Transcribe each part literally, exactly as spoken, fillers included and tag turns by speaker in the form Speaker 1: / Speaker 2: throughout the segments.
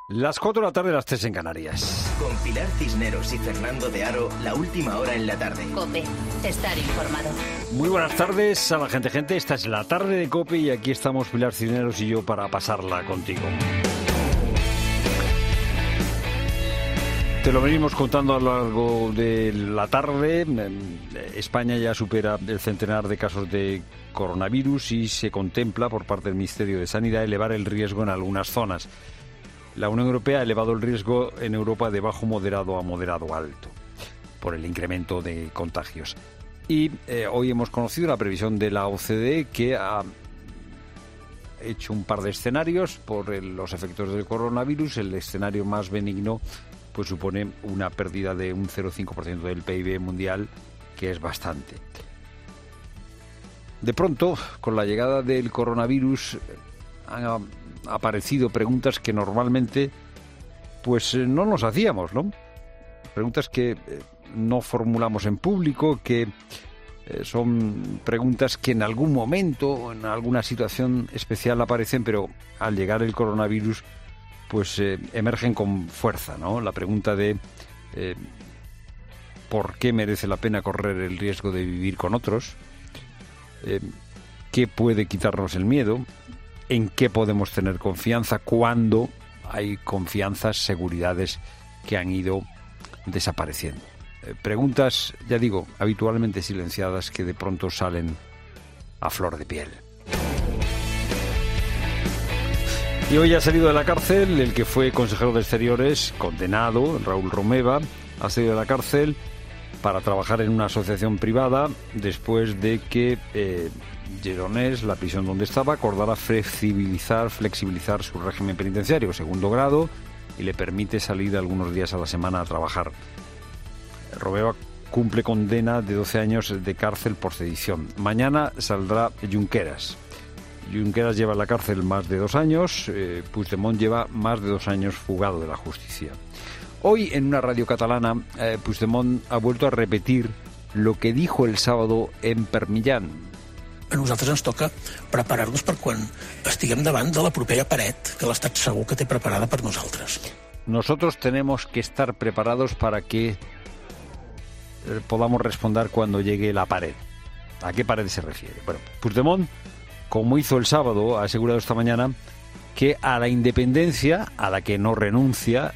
Speaker 1: Las cuatro de la tarde, las tres en Canarias.
Speaker 2: Con Pilar Cisneros y Fernando de Aro, la última hora en la tarde.
Speaker 3: COPE, estar informado.
Speaker 1: Muy buenas tardes a la gente, gente. Esta es la tarde de COPE y aquí estamos Pilar Cisneros y yo para pasarla contigo. Te lo venimos contando a lo largo de la tarde. España ya supera el centenar de casos de coronavirus y se contempla por parte del Ministerio de Sanidad elevar el riesgo en algunas zonas. La Unión Europea ha elevado el riesgo en Europa de bajo moderado a moderado alto por el incremento de contagios. Y eh, hoy hemos conocido la previsión de la O C D E que ha hecho un par de escenarios por el, los efectos del coronavirus. El escenario más benigno pues supone una pérdida de un cero coma cinco por ciento del P I B mundial, que es bastante. De pronto, con la llegada del coronavirus, han aparecido preguntas que normalmente pues no nos hacíamos, ¿no? Preguntas que eh, no formulamos en público, que eh, son preguntas que en algún momento o en alguna situación especial aparecen, pero al llegar el coronavirus pues eh, emergen con fuerza, ¿no? La pregunta de eh, ¿por qué merece la pena correr el riesgo de vivir con otros? Eh, ¿Qué puede quitarnos el miedo? ¿En qué podemos tener confianza cuando hay confianzas, seguridades que han ido desapareciendo? Eh, preguntas, ya digo, habitualmente silenciadas que de pronto salen a flor de piel. Y hoy ha salido de la cárcel el que fue consejero de Exteriores, condenado, Raúl Romeva, ha salido de la cárcel para trabajar en una asociación privada después de que eh, Lledoners, la prisión donde estaba, acordara flexibilizar, flexibilizar su régimen penitenciario, segundo grado, y le permite salir algunos días a la semana a trabajar. Romeva cumple condena de doce años de cárcel por sedición. Mañana saldrá Junqueras. Junqueras lleva en la cárcel más de dos años, eh, Puigdemont lleva más de dos años fugado de la justicia. Hoy, en una radio catalana, eh, Puigdemont ha vuelto a repetir lo que dijo el sábado en Permillán.
Speaker 4: A nosaltres ens toca preparar-nos per quan estiguem davant de la propera paret que l'Estat segur que té preparada per nosaltres.
Speaker 1: Nosotros tenemos que estar preparados para que podamos responder cuando llegue la pared. ¿A qué pared se refiere? Bueno, Puigdemont, como hizo el sábado, ha asegurado esta mañana que a la independencia, a la que no renuncia,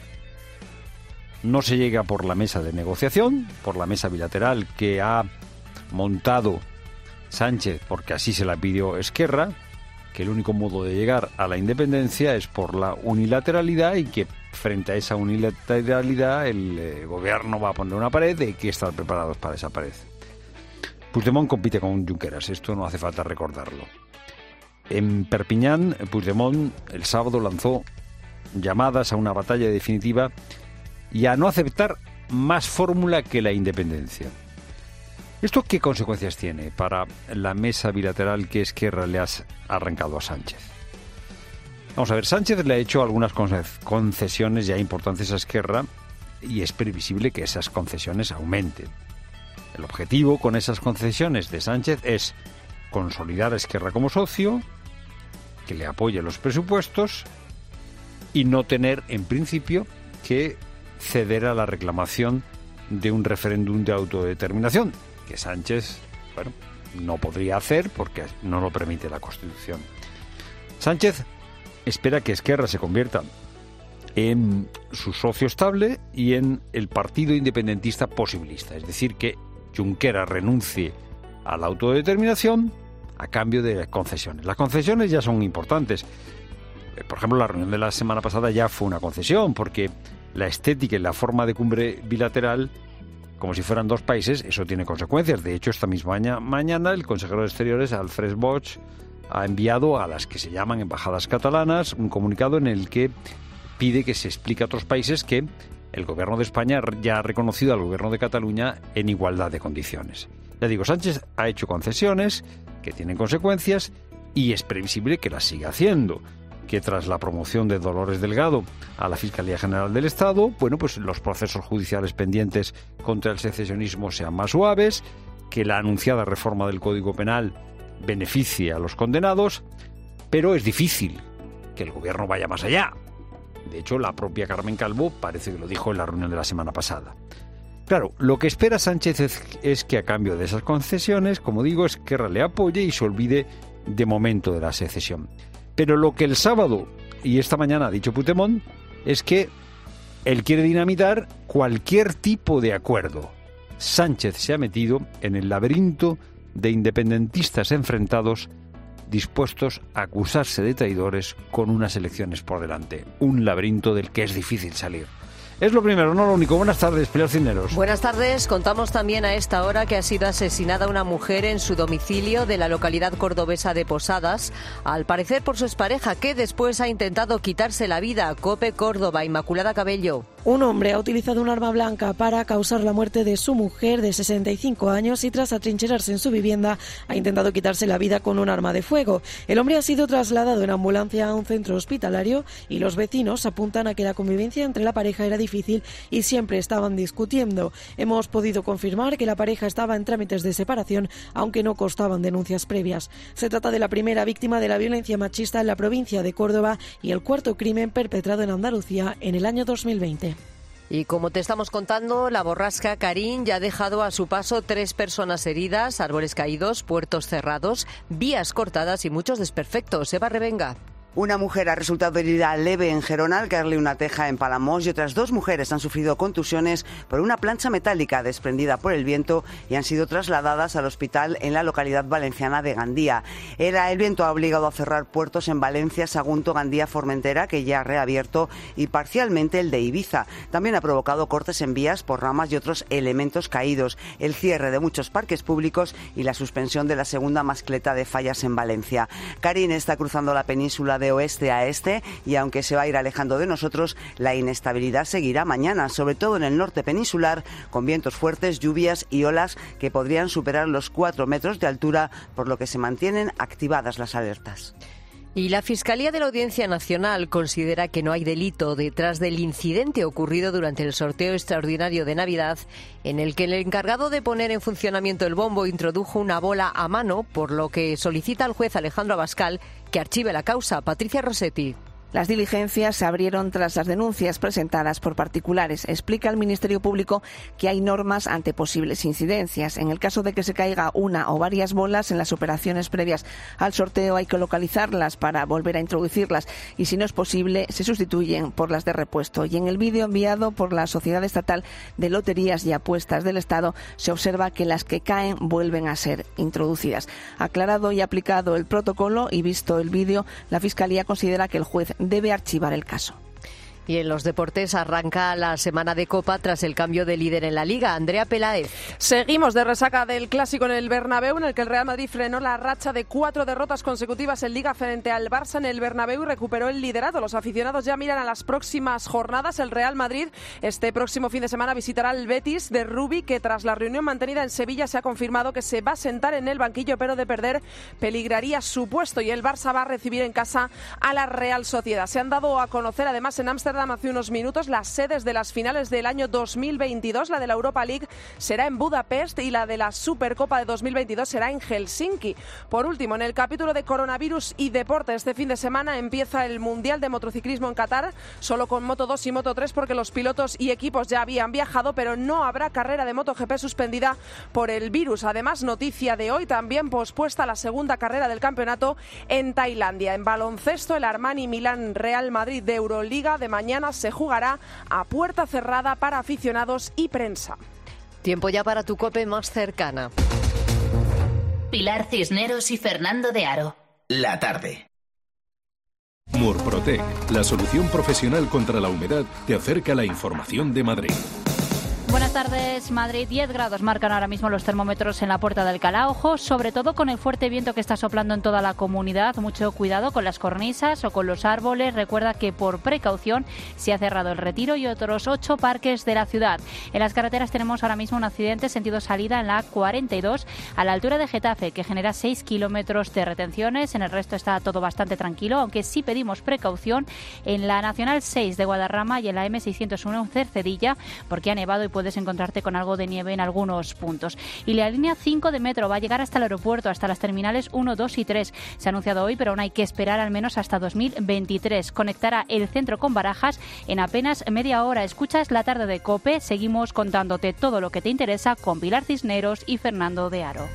Speaker 1: no se llega por la mesa de negociación, por la mesa bilateral que ha montado Sánchez, porque así se la pidió Esquerra, que el único modo de llegar a la independencia es por la unilateralidad y que frente a esa unilateralidad el eh, gobierno va a poner una pared y hay que estar preparados para esa pared. Puigdemont compite con Junqueras, esto no hace falta recordarlo. En Perpiñán, Puigdemont el sábado lanzó llamadas a una batalla definitiva y a no aceptar más fórmula que la independencia. ¿Esto qué consecuencias tiene para la mesa bilateral que Esquerra le ha arrancado a Sánchez? Vamos a ver, Sánchez le ha hecho algunas concesiones ya importantes a Esquerra y es previsible que esas concesiones aumenten. El objetivo con esas concesiones de Sánchez es consolidar a Esquerra como socio, que le apoye los presupuestos y no tener, en principio, que ceder a la reclamación de un referéndum de autodeterminación, que Sánchez, bueno, no podría hacer porque no lo permite la Constitución. Sánchez espera que Esquerra se convierta en su socio estable y en el partido independentista posibilista, es decir, que Junqueras renuncie a la autodeterminación a cambio de concesiones. Las concesiones ya son importantes. Por ejemplo, la reunión de la semana pasada ya fue una concesión, porque la estética y la forma de cumbre bilateral, como si fueran dos países, eso tiene consecuencias. De hecho, esta misma mañana el consejero de Exteriores, Alfred Bosch, ha enviado a las que se llaman embajadas catalanas un comunicado en el que pide que se explique a otros países que el gobierno de España ya ha reconocido al gobierno de Cataluña en igualdad de condiciones. Ya digo, Sánchez ha hecho concesiones que tienen consecuencias y es previsible que las siga haciendo. Que tras la promoción de Dolores Delgado a la Fiscalía General del Estado, bueno, pues los procesos judiciales pendientes contra el secesionismo sean más suaves, que la anunciada reforma del Código Penal beneficie a los condenados, pero es difícil que el gobierno vaya más allá. De hecho, la propia Carmen Calvo parece que lo dijo en la reunión de la semana pasada. Claro, lo que espera Sánchez es, es que a cambio de esas concesiones, como digo, Esquerra le apoye y se olvide de momento de la secesión. Pero lo que el sábado y esta mañana ha dicho Puigdemont es que él quiere dinamitar cualquier tipo de acuerdo. Sánchez se ha metido en el laberinto de independentistas enfrentados dispuestos a acusarse de traidores con unas elecciones por delante. Un laberinto del que es difícil salir. Es lo primero, no lo único. Buenas tardes, Pilar Cisneros.
Speaker 5: Buenas tardes. Contamos también a esta hora que ha sido asesinada una mujer en su domicilio de la localidad cordobesa de Posadas, al parecer por su expareja, que después ha intentado quitarse la vida. COPE Córdoba, Inmaculada Cabello.
Speaker 6: Un hombre ha utilizado un arma blanca para causar la muerte de su mujer de sesenta y cinco años y tras atrincherarse en su vivienda ha intentado quitarse la vida con un arma de fuego. El hombre ha sido trasladado en ambulancia a un centro hospitalario y los vecinos apuntan a que la convivencia entre la pareja era difícil y siempre estaban discutiendo. Hemos podido confirmar que la pareja estaba en trámites de separación, aunque no constaban denuncias previas. Se trata de la primera víctima de la violencia machista en la provincia de Córdoba y el cuarto crimen perpetrado en Andalucía en el año dos mil veinte.
Speaker 5: Y como te estamos contando, la borrasca Karin ya ha dejado a su paso tres personas heridas, árboles caídos, puertos cerrados, vías cortadas y muchos desperfectos. Eva Revenga.
Speaker 7: Una mujer ha resultado herida leve en Gerona al caerle una teja en Palamós y otras dos mujeres han sufrido contusiones por una plancha metálica desprendida por el viento y han sido trasladadas al hospital en la localidad valenciana de Gandía. Era el viento ha obligado a cerrar puertos en Valencia, Sagunto, Gandía, Formentera, que ya ha reabierto, y parcialmente el de Ibiza. También ha provocado cortes en vías por ramas y otros elementos caídos, el cierre de muchos parques públicos y la suspensión de la segunda mascleta de Fallas en Valencia. Karin está cruzando la península de oeste a este y aunque se va a ir alejando de nosotros, la inestabilidad seguirá mañana, sobre todo en el norte peninsular, con vientos fuertes, lluvias y olas que podrían superar los cuatro metros de altura, por lo que se mantienen activadas las alertas.
Speaker 5: Y la Fiscalía de la Audiencia Nacional considera que no hay delito detrás del incidente ocurrido durante el sorteo extraordinario de Navidad, en el que el encargado de poner en funcionamiento el bombo introdujo una bola a mano, por lo que solicita al juez Alejandro Abascal que archive la causa. Patricia Rossetti.
Speaker 8: Las diligencias se abrieron tras las denuncias presentadas por particulares. Explica el Ministerio Público que hay normas ante posibles incidencias. En el caso de que se caiga una o varias bolas en las operaciones previas al sorteo, hay que localizarlas para volver a introducirlas y, si no es posible, se sustituyen por las de repuesto. Y en el vídeo enviado por la Sociedad Estatal de Loterías y Apuestas del Estado se observa que las que caen vuelven a ser introducidas. Aclarado y aplicado el protocolo y visto el vídeo, la Fiscalía considera que el juez debe archivar el caso.
Speaker 5: Y en los deportes arranca la semana de Copa tras el cambio de líder en la Liga. Andrea Peláez.
Speaker 9: Seguimos de resaca del clásico en el Bernabéu, en el que el Real Madrid frenó la racha de cuatro derrotas consecutivas en Liga frente al Barça en el Bernabéu y recuperó el liderato. Los aficionados ya miran a las próximas jornadas. El Real Madrid este próximo fin de semana visitará al Betis de Rubi, que tras la reunión mantenida en Sevilla se ha confirmado que se va a sentar en el banquillo, pero de perder peligraría su puesto. Y el Barça va a recibir en casa a la Real Sociedad. Se han dado a conocer además en Ámsterdam hace unos minutos las sedes de las finales del año dos mil veintidós. La de la Europa League será en Budapest y la de la Supercopa de dos mil veintidós será en Helsinki. Por último, en el capítulo de coronavirus y deporte, este fin de semana empieza el Mundial de Motociclismo en Qatar, solo con Moto dos y Moto tres, porque los pilotos y equipos ya habían viajado, pero no habrá carrera de MotoGP suspendida por el virus. Además, noticia de hoy, también pospuesta la segunda carrera del campeonato en Tailandia. En baloncesto, el Armani Milán Real Madrid de Euroliga de mañana se jugará a puerta cerrada para aficionados y prensa.
Speaker 5: Tiempo ya para tu COPE más cercana.
Speaker 3: Pilar Cisneros y Fernando de Aro.
Speaker 2: La tarde.
Speaker 10: Murprotec, la solución profesional contra la humedad, te acerca la información de Madrid.
Speaker 11: Buenas tardes, Madrid. diez grados marcan ahora mismo los termómetros en la Puerta de Alcalá. Ojo, sobre todo con el fuerte viento que está soplando en toda la comunidad. Mucho cuidado con las cornisas o con los árboles. Recuerda que por precaución se ha cerrado el Retiro y otros ocho parques de la ciudad. En las carreteras tenemos ahora mismo un accidente sentido salida en la A cuarenta y dos a la altura de Getafe, que genera seis kilómetros de retenciones. En el resto está todo bastante tranquilo, aunque sí pedimos precaución en la Nacional seis de Guadarrama y en la eme seiscientos uno en Cercedilla, porque ha nevado y puedes encontrar encontrarte con algo de nieve en algunos puntos. Y la línea cinco de metro va a llegar hasta el aeropuerto, hasta las terminales uno, dos y tres. Se ha anunciado hoy, pero aún hay que esperar al menos hasta dos mil veintitrés. Conectará el centro con Barajas en apenas media hora. Escuchas La Tarde de COPE. Seguimos contándote todo lo que te interesa con Pilar Cisneros y Fernando de Aro.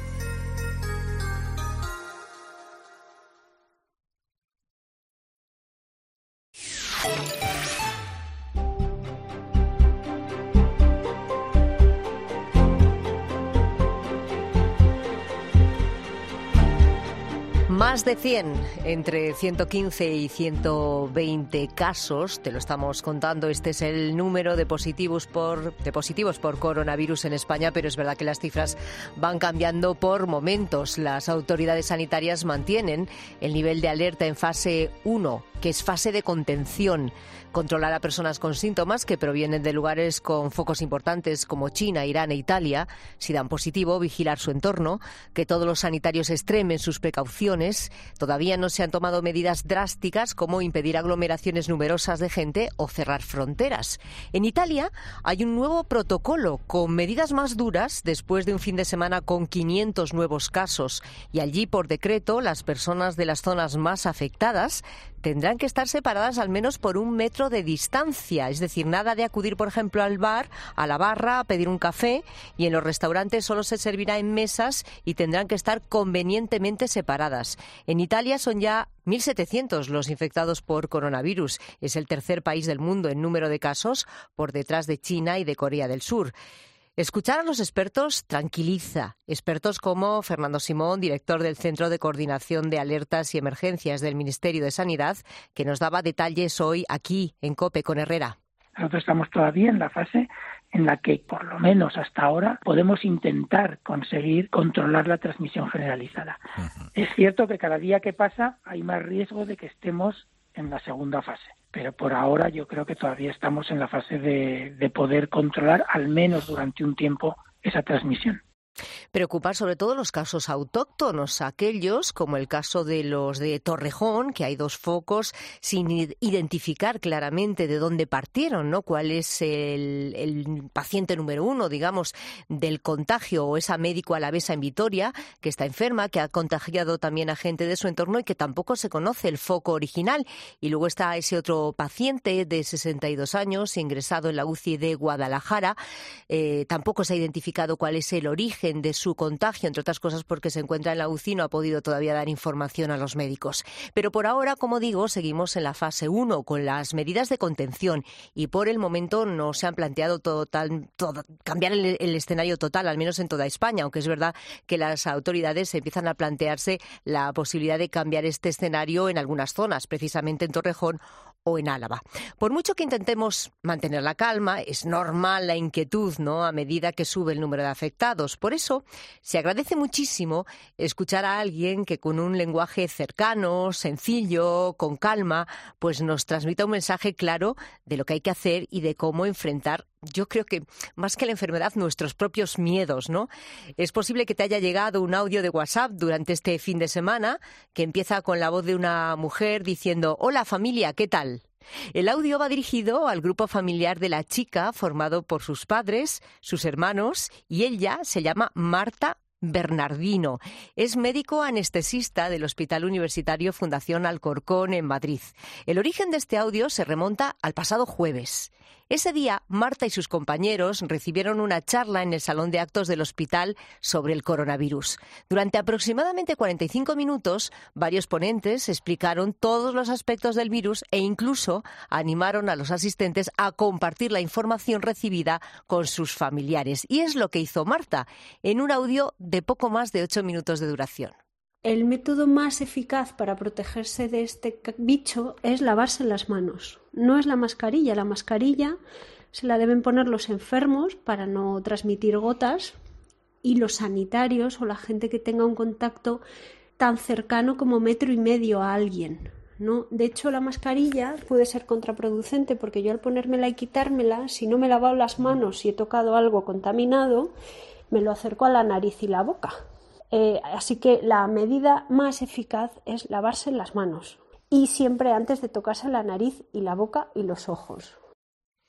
Speaker 5: Más de cien, entre ciento quince y ciento veinte casos, te lo estamos contando. Este es el número de positivos por de positivos por coronavirus en España, pero es verdad que las cifras van cambiando por momentos. Las autoridades sanitarias mantienen el nivel de alerta en fase uno, que es fase de contención. Controlar a personas con síntomas que provienen de lugares con focos importantes como China, Irán e Italia. Si dan positivo, vigilar su entorno, que todos los sanitarios extremen sus precauciones. Todavía no se han tomado medidas drásticas como impedir aglomeraciones numerosas de gente o cerrar fronteras. En Italia hay un nuevo protocolo con medidas más duras después de un fin de semana con quinientos nuevos casos. Y allí, por decreto, las personas de las zonas más afectadas tendrán que estar separadas al menos por un metro de distancia. Es decir, nada de acudir, por ejemplo, al bar, a la barra, a pedir un café, y en los restaurantes solo se servirá en mesas y tendrán que estar convenientemente separadas. En Italia son ya mil setecientos los infectados por coronavirus. Es el tercer país del mundo en número de casos, por detrás de China y de Corea del Sur. Escuchar a los expertos tranquiliza. Expertos como Fernando Simón, director del Centro de Coordinación de Alertas y Emergencias del Ministerio de Sanidad, que nos daba detalles hoy aquí en COPE con Herrera.
Speaker 12: Nosotros estamos todavía en la fase en la que, por lo menos hasta ahora, podemos intentar conseguir controlar la transmisión generalizada. Uh-huh. Es cierto que cada día que pasa hay más riesgo de que estemos en la segunda fase. Pero por ahora yo creo que todavía estamos en la fase de, de poder controlar, al menos durante un tiempo, esa transmisión.
Speaker 5: Preocupa sobre todo los casos autóctonos, aquellos como el caso de los de Torrejón, que hay dos focos sin identificar claramente de dónde partieron, ¿no? Cuál es el, el paciente número uno, digamos, del contagio, o esa médico alavesa en Vitoria, que está enferma, que ha contagiado también a gente de su entorno y que tampoco se conoce el foco original. Y luego está ese otro paciente de sesenta y dos años, ingresado en la U C I de Guadalajara. Eh, tampoco se ha identificado cuál es el origen de su contagio, entre otras cosas porque se encuentra en la U C I, no ha podido todavía dar información a los médicos. Pero por ahora, como digo, seguimos en la fase uno con las medidas de contención y por el momento no se han planteado total, todo, cambiar el, el escenario total, al menos en toda España, aunque es verdad que las autoridades empiezan a plantearse la posibilidad de cambiar este escenario en algunas zonas, precisamente en Torrejón o en Álava. Por mucho que intentemos mantener la calma, es normal la inquietud, ¿no?, a medida que sube el número de afectados. Por eso se agradece muchísimo escuchar a alguien que con un lenguaje cercano, sencillo, con calma, pues nos transmita un mensaje claro de lo que hay que hacer y de cómo enfrentar, yo creo que más que la enfermedad, nuestros propios miedos, ¿no? Es posible que te haya llegado un audio de WhatsApp durante este fin de semana que empieza con la voz de una mujer diciendo: «Hola familia, ¿qué tal?». El audio va dirigido al grupo familiar de la chica, formado por sus padres, sus hermanos, y ella se llama Marta Bernardino. Es médico anestesista del Hospital Universitario Fundación Alcorcón en Madrid. El origen de este audio se remonta al pasado jueves. Ese día, Marta y sus compañeros recibieron una charla en el salón de actos del hospital sobre el coronavirus. Durante aproximadamente cuarenta y cinco minutos, varios ponentes explicaron todos los aspectos del virus e incluso animaron a los asistentes a compartir la información recibida con sus familiares. Y es lo que hizo Marta, en un audio de poco más de ocho minutos de duración.
Speaker 13: El método más eficaz para protegerse de este bicho es lavarse las manos. No es la mascarilla. La mascarilla se la deben poner los enfermos para no transmitir gotas y los sanitarios o la gente que tenga un contacto tan cercano como metro y medio a alguien, ¿no? De hecho, la mascarilla puede ser contraproducente porque yo al ponérmela y quitármela, si no me he lavado las manos y he tocado algo contaminado, me lo acerco a la nariz y la boca. Eh, así que la medida más eficaz es lavarse las manos y siempre antes de tocarse la nariz y la boca y los ojos.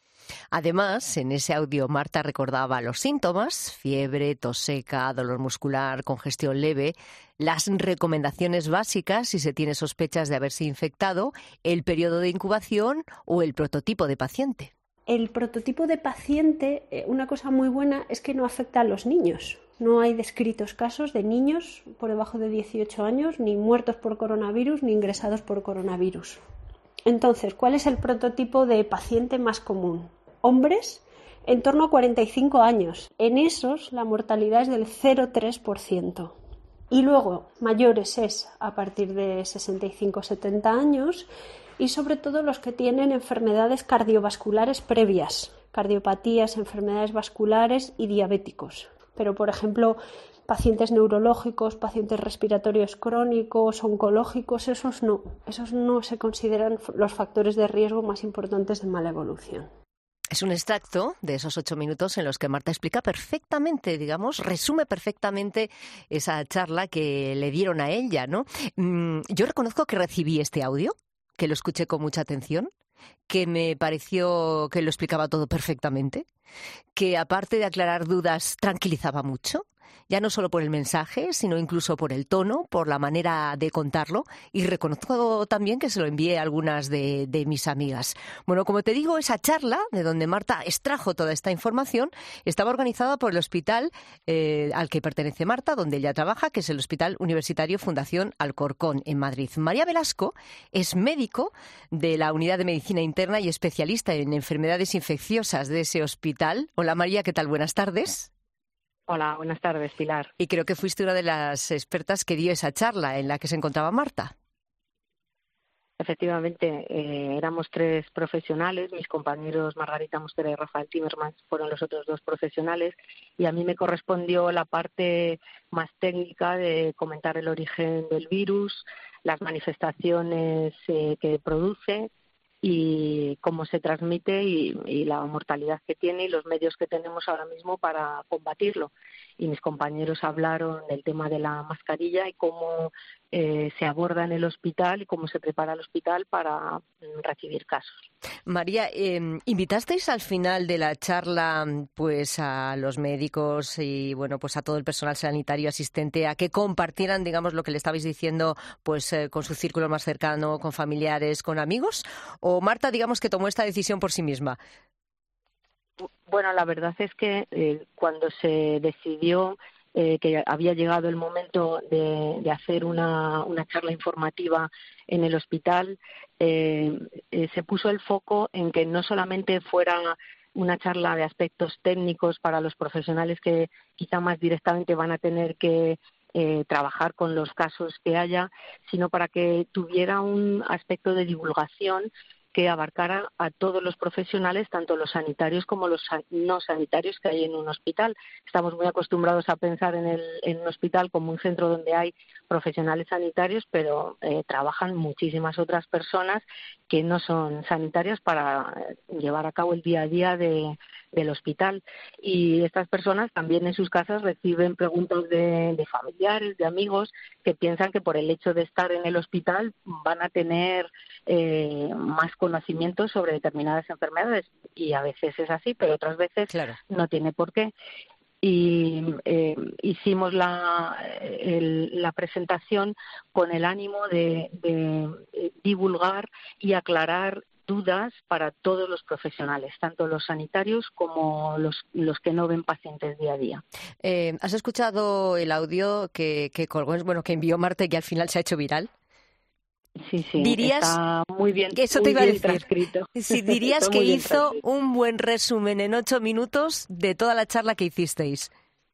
Speaker 5: Además, en ese audio Marta recordaba los síntomas: fiebre, tos seca, dolor muscular, congestión leve, las recomendaciones básicas si se tiene sospechas de haberse infectado, el periodo de incubación o el prototipo de paciente.
Speaker 13: El prototipo de paciente, una cosa muy buena es que no afecta a los niños. No hay descritos casos de niños por debajo de dieciocho años, ni muertos por coronavirus, ni ingresados por coronavirus. Entonces, ¿cuál es el prototipo de paciente más común? Hombres en torno a cuarenta y cinco años. En esos la mortalidad es del cero coma tres por ciento. Y luego, mayores es a partir de sesenta y cinco a setenta años, y sobre todo los que tienen enfermedades cardiovasculares previas, cardiopatías, enfermedades vasculares y diabéticos. Pero, por ejemplo, pacientes neurológicos, pacientes respiratorios crónicos, oncológicos, esos no, esos no se consideran los factores de riesgo más importantes de mala evolución.
Speaker 5: Es un extracto de esos ocho minutos en los que Marta explica perfectamente, digamos, resume perfectamente esa charla que le dieron a ella, ¿no? Yo reconozco que recibí este audio, que lo escuché con mucha atención, que me pareció que lo explicaba todo perfectamente, que aparte de aclarar dudas tranquilizaba mucho, ya no solo por el mensaje, sino incluso por el tono, por la manera de contarlo, y reconozco también que se lo envié a algunas de, de mis amigas. Bueno, como te digo, esa charla, de donde Marta extrajo toda esta información, estaba organizada por el hospital eh, al que pertenece Marta, donde ella trabaja, que es el Hospital Universitario Fundación Alcorcón, en Madrid. María Velasco es médico de la Unidad de Medicina Interna y especialista en enfermedades infecciosas de ese hospital. Hola María, ¿qué tal? Buenas tardes.
Speaker 14: Hola, buenas tardes, Pilar.
Speaker 5: Y creo que fuiste una de las expertas que dio esa charla en la que se encontraba Marta.
Speaker 14: Efectivamente, eh, éramos tres profesionales, mis compañeros Margarita Mustera y Rafael Timmermans fueron los otros dos profesionales, y a mí me correspondió la parte más técnica de comentar el origen del virus, las manifestaciones eh, que produce y cómo se transmite y, y la mortalidad que tiene y los medios que tenemos ahora mismo para combatirlo. Y mis compañeros hablaron del tema de la mascarilla y cómo eh, se aborda en el hospital y cómo se prepara el hospital para mm, recibir casos.
Speaker 5: María, eh, ¿invitasteis al final de la charla pues a los médicos y bueno pues a todo el personal sanitario asistente a que compartieran, digamos, lo que le estabais diciendo pues eh, con su círculo más cercano, con familiares, con amigos? ¿O Marta, digamos, que tomó esta decisión por sí misma?
Speaker 14: Bueno, la verdad es que eh, cuando se decidió eh, que había llegado el momento de, de hacer una, una charla informativa en el hospital, eh, eh, se puso el foco en que no solamente fuera una charla de aspectos técnicos para los profesionales que quizá más directamente van a tener que eh, trabajar con los casos que haya, sino para que tuviera un aspecto de divulgación que abarcara a todos los profesionales, tanto los sanitarios como los no sanitarios que hay en un hospital. Estamos muy acostumbrados a pensar en, el, en un hospital como un centro donde hay profesionales sanitarios, pero eh, trabajan muchísimas otras personas que no son sanitarias para llevar a cabo el día a día de, del hospital. Y estas personas también en sus casas reciben preguntas de, de familiares, de amigos, que piensan que por el hecho de estar en el hospital van a tener eh, más conocimientos sobre determinadas enfermedades, y a veces es así, pero otras veces claro, no tiene por qué. Y eh, hicimos la, el, la presentación con el ánimo de, de divulgar y aclarar dudas para todos los profesionales, tanto los sanitarios como los, los que no ven pacientes día a día.
Speaker 5: Eh, ¿Has escuchado el audio que, que colgó, bueno, que envió Marta y que al final se ha hecho viral?
Speaker 14: Sí, sí,
Speaker 5: ¿Dirías
Speaker 14: está muy bien,
Speaker 5: que eso
Speaker 14: muy
Speaker 5: te iba a
Speaker 14: bien
Speaker 5: decir?
Speaker 14: transcrito.
Speaker 5: Si dirías que hizo un buen resumen en ocho minutos de toda la charla que hicisteis.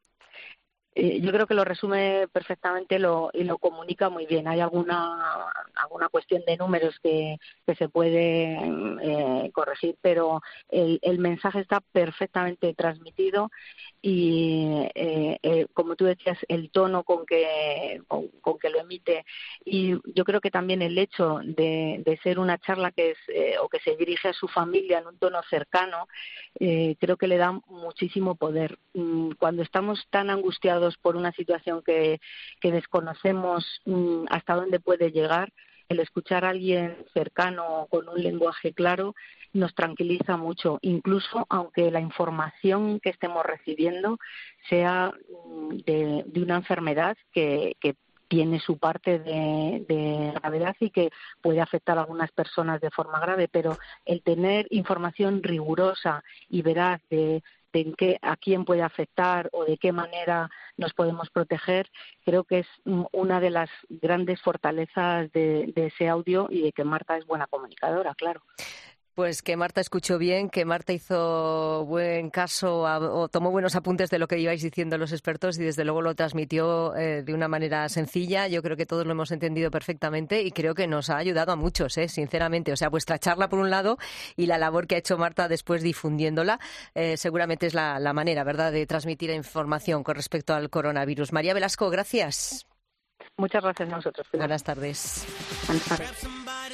Speaker 14: Eh, yo creo que lo resume perfectamente lo, y lo comunica muy bien. Hay alguna alguna cuestión de números que, que se puede eh, corregir, pero el, el mensaje está perfectamente transmitido y, eh, eh, como tú decías, el tono con que con, con que lo emite, y yo creo que también el hecho de, de ser una charla que es eh, o que se dirige a su familia en un tono cercano, eh, creo que le da muchísimo poder. Cuando estamos tan angustiados por una situación que, que desconocemos mmm, hasta dónde puede llegar, el escuchar a alguien cercano con un lenguaje claro nos tranquiliza mucho, incluso aunque la información que estemos recibiendo sea de, de una enfermedad que, que tiene su parte de, de gravedad y que puede afectar a algunas personas de forma grave, pero el tener información rigurosa y veraz de, de en qué, a quién puede afectar o de qué manera nos podemos proteger, creo que es una de las grandes fortalezas de, de ese audio y de que Marta es buena comunicadora, claro.
Speaker 5: Pues que Marta escuchó bien, que Marta hizo buen caso a, o tomó buenos apuntes de lo que ibais diciendo los expertos y desde luego lo transmitió eh, de una manera sencilla. Yo creo que todos lo hemos entendido perfectamente y creo que nos ha ayudado a muchos, eh, sinceramente. O sea, vuestra charla por un lado y la labor que ha hecho Marta después difundiéndola eh, seguramente es la, la manera, ¿verdad?, de transmitir información con respecto al coronavirus. María Velasco, gracias.
Speaker 14: Muchas gracias a nosotros.
Speaker 5: Buenas tardes.
Speaker 14: Buenas tardes.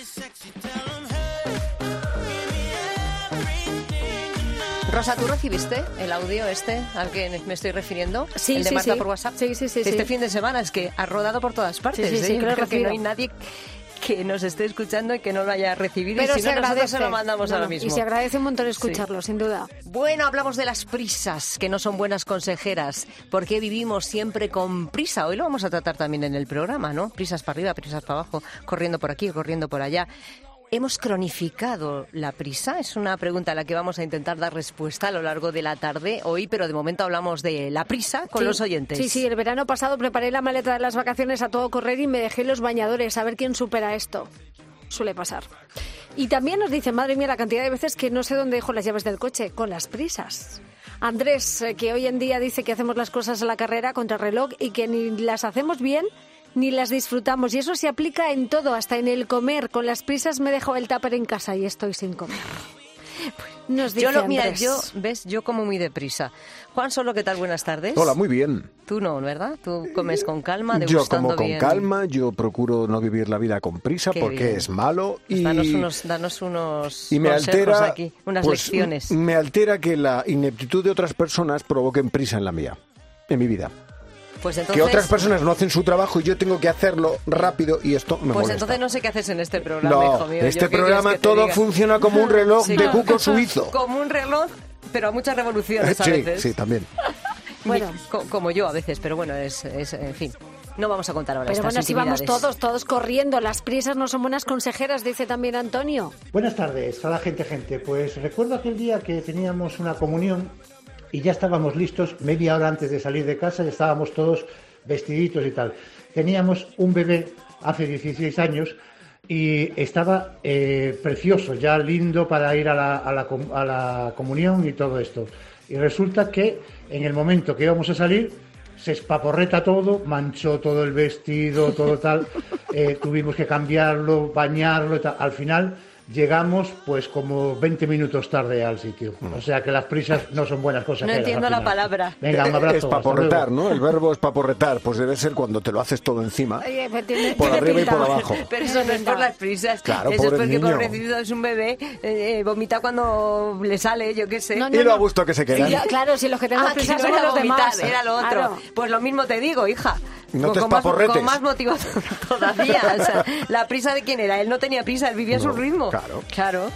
Speaker 5: Rosa, ¿tú recibiste el audio este al que me estoy refiriendo?
Speaker 15: Sí,
Speaker 5: el de
Speaker 15: sí,
Speaker 5: Marta
Speaker 15: sí.
Speaker 5: por WhatsApp.
Speaker 15: Sí, sí, sí.
Speaker 5: Este
Speaker 15: sí.
Speaker 5: fin de semana es que ha rodado por todas partes.
Speaker 15: Sí, sí,
Speaker 5: ¿eh?
Speaker 15: sí,
Speaker 5: Yo
Speaker 15: creo
Speaker 5: creo que
Speaker 15: recibido.
Speaker 5: no hay nadie que nos esté escuchando y que no lo haya recibido.
Speaker 15: Pero
Speaker 5: y si
Speaker 15: se
Speaker 5: no, nosotros
Speaker 15: agradece.
Speaker 5: se lo mandamos
Speaker 15: No,
Speaker 5: ahora
Speaker 15: no,
Speaker 5: mismo.
Speaker 15: Y se agradece un montón escucharlo, sí. Sin duda.
Speaker 5: Bueno, hablamos de las prisas, que no son buenas consejeras. ¿Por qué vivimos siempre con prisa? Hoy lo vamos a tratar también en el programa, ¿no? Prisas para arriba, prisas para abajo, corriendo por aquí, corriendo por allá. ¿Hemos cronificado la prisa? Es una pregunta a la que vamos a intentar dar respuesta a lo largo de la tarde hoy, pero de momento hablamos de la prisa con
Speaker 15: Sí,
Speaker 5: los oyentes.
Speaker 15: Sí, sí, el verano pasado preparé la maleta de las vacaciones a todo correr y me dejé los bañadores, a ver quién supera esto. Suele pasar. Y también nos dicen, madre mía, la cantidad de veces que no sé dónde dejo las llaves del coche, con las prisas. Andrés, eh, que hoy en día dice que hacemos las cosas a la carrera, contra reloj, y que ni las hacemos bien ni las disfrutamos. Y eso se aplica en todo, hasta en el comer. Con las prisas me dejo el tupper en casa y estoy sin comer. Nos dice
Speaker 5: yo lo, mira,
Speaker 15: Andrés.
Speaker 5: yo, ves, yo como muy deprisa. Juan Solo, ¿qué tal? Buenas tardes.
Speaker 16: Hola, muy bien.
Speaker 5: Tú no, ¿verdad? Tú comes con calma,
Speaker 16: Yo
Speaker 5: degustando
Speaker 16: como con
Speaker 5: bien.
Speaker 16: calma, yo procuro no vivir la vida con prisa
Speaker 5: Qué
Speaker 16: porque
Speaker 5: bien.
Speaker 16: es malo y,
Speaker 5: Danos unos, danos unos
Speaker 16: y me
Speaker 5: consejos
Speaker 16: altera,
Speaker 5: aquí, unas
Speaker 16: pues,
Speaker 5: lecciones.
Speaker 16: me altera que la ineptitud de otras personas provoquen prisa en la mía, en mi vida.
Speaker 5: Pues entonces,
Speaker 16: que otras personas no hacen su trabajo y yo tengo que hacerlo rápido y esto me
Speaker 5: Pues
Speaker 16: molesta.
Speaker 5: entonces no sé qué haces en este programa,
Speaker 16: No,
Speaker 5: hijo mío.
Speaker 16: este
Speaker 5: ¿Yo qué
Speaker 16: programa
Speaker 5: quieres que te
Speaker 16: todo
Speaker 5: diga?
Speaker 16: funciona como un reloj
Speaker 5: Sí.
Speaker 16: de cuco suizo.
Speaker 5: Como un reloj, pero a muchas revoluciones a
Speaker 16: Sí,
Speaker 5: veces.
Speaker 16: sí, también.
Speaker 5: Bueno, co- como yo a veces, pero bueno, es, es en fin. No vamos a contar ahora
Speaker 15: Pero
Speaker 5: estas
Speaker 15: bueno, si vamos
Speaker 5: intimidades.
Speaker 15: todos, todos corriendo. Las prisas no son buenas consejeras, dice también Antonio.
Speaker 17: Buenas tardes a la gente, gente. Pues recuerdo aquel día que teníamos una comunión y ya estábamos listos, media hora antes de salir de casa, ya estábamos todos vestiditos y tal. Teníamos un bebé hace dieciséis años y estaba eh, precioso, ya lindo para ir a la, a, la, com- a la comunión y todo esto. Y resulta que en el momento que íbamos a salir se espaporreta todo, manchó todo el vestido, todo tal, eh, tuvimos que cambiarlo, bañarlo y tal. Al final llegamos pues como veinte minutos tarde al sitio. O sea que las prisas no son buenas cosas.
Speaker 5: No entiendo la palabra.
Speaker 17: Venga, un abrazo.
Speaker 16: Es paporretar, ¿no? El verbo es paporretar, pues debe ser cuando te lo haces todo encima.
Speaker 15: Oye, pues tiene-
Speaker 16: Por
Speaker 15: tiene
Speaker 16: arriba y
Speaker 15: pinta.
Speaker 16: por abajo.
Speaker 5: Pero eso no es por las prisas.
Speaker 16: Claro,
Speaker 5: eso es
Speaker 16: pobre
Speaker 5: porque
Speaker 16: niño.
Speaker 5: pobrecito es un bebé, eh, eh, vomita cuando le sale, yo qué sé.
Speaker 15: No, no,
Speaker 16: Y lo
Speaker 15: no.
Speaker 16: a gusto que se queda.
Speaker 15: Sí, ya, claro, si los que tenemos
Speaker 5: Ah, que
Speaker 15: prisas
Speaker 5: no
Speaker 15: somos
Speaker 5: era
Speaker 15: los
Speaker 5: vomitar,
Speaker 15: demás.
Speaker 5: era lo otro.
Speaker 15: Claro.
Speaker 5: Pues lo mismo te digo, hija.
Speaker 16: No
Speaker 5: Con-
Speaker 16: te
Speaker 5: con más,
Speaker 16: espaporretes.
Speaker 5: con más motivación todavía. O sea, la prisa de quién era. Él no tenía prisa, él vivía a su
Speaker 16: No,
Speaker 5: ritmo.
Speaker 16: claro.
Speaker 5: Claro.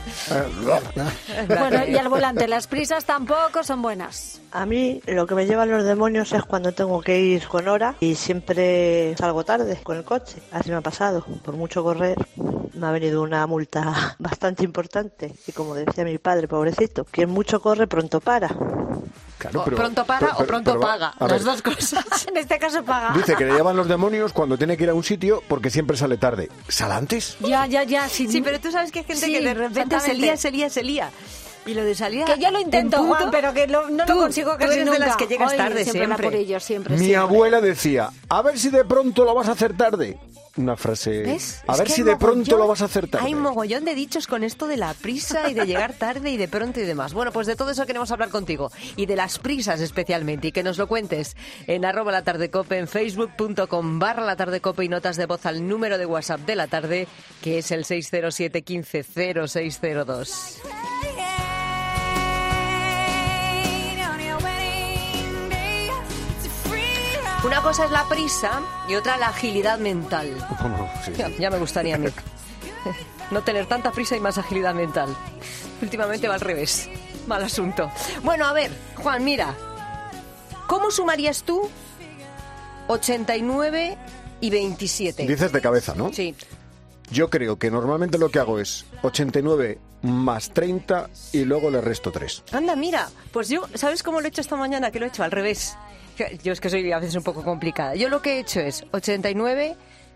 Speaker 15: Bueno, y al volante, las prisas tampoco son buenas.
Speaker 18: A mí lo que me llevan los demonios es cuando tengo que ir con hora y siempre salgo tarde con el coche. Así me ha pasado. Por mucho correr me ha venido una multa bastante importante. Y como decía mi padre, pobrecito, quien mucho corre pronto para.
Speaker 16: Claro,
Speaker 5: O
Speaker 16: pero-
Speaker 5: pronto para
Speaker 16: pero-
Speaker 5: o
Speaker 16: pero-
Speaker 5: pronto
Speaker 16: pero va-
Speaker 5: paga.
Speaker 16: a
Speaker 5: Las
Speaker 16: ver.
Speaker 5: dos cosas.
Speaker 15: En este caso paga.
Speaker 16: Dice que le llevan los demonios cuando tiene que ir a un sitio porque siempre sale tarde. ¿Sale antes?
Speaker 15: Ya, ya, ya. Sí,
Speaker 5: Sí, pero tú sabes que hay gente
Speaker 15: Sí,
Speaker 5: que de repente se
Speaker 15: exactamente.
Speaker 5: lía, se lía, se lía. Y lo de salir
Speaker 15: Que yo lo intento,
Speaker 5: en punto,
Speaker 15: Juan, pero que lo- no
Speaker 5: tú,
Speaker 15: lo consigo
Speaker 5: tú
Speaker 15: casi
Speaker 5: eres
Speaker 15: nunca.
Speaker 5: de las que llegas
Speaker 15: Ay,
Speaker 5: tarde
Speaker 15: siempre.
Speaker 5: siempre.
Speaker 15: la purillo, siempre,
Speaker 16: Mi
Speaker 15: siempre.
Speaker 16: abuela decía, a ver si de pronto lo vas a hacer tarde. Una frase...
Speaker 5: ¿Ves?
Speaker 16: A
Speaker 5: Es
Speaker 16: ver
Speaker 5: que
Speaker 16: si
Speaker 5: hay
Speaker 16: de pronto
Speaker 5: mogollón-
Speaker 16: lo vas a hacer tarde.
Speaker 5: Hay mogollón de dichos con esto de la prisa y de llegar tarde y de pronto y demás. Bueno, pues de todo eso queremos hablar contigo y de las prisas especialmente y que nos lo cuentes en arroba la tarde cope, en facebook punto com barra la tarde cope y notas de voz al número de WhatsApp de la tarde que es el seis cero siete uno cinco cero seis cero dos. Una cosa es la prisa y otra la agilidad mental.
Speaker 16: Sí.
Speaker 5: Ya, ya me gustaría a mí. no tener tanta prisa y más agilidad mental. Últimamente va al revés. Mal asunto. Bueno, a ver, Juan, mira. ¿Cómo sumarías tú ochenta y nueve y veintisiete?
Speaker 16: Dices de cabeza, ¿no?
Speaker 5: Sí.
Speaker 16: Yo creo que normalmente lo que hago es ochenta y nueve más treinta y luego le resto tres.
Speaker 5: Anda, mira, pues yo, ¿sabes cómo lo he hecho esta mañana? Que lo he hecho al revés. Yo es que soy a veces un poco complicada. Yo lo que he hecho es ochenta y nueve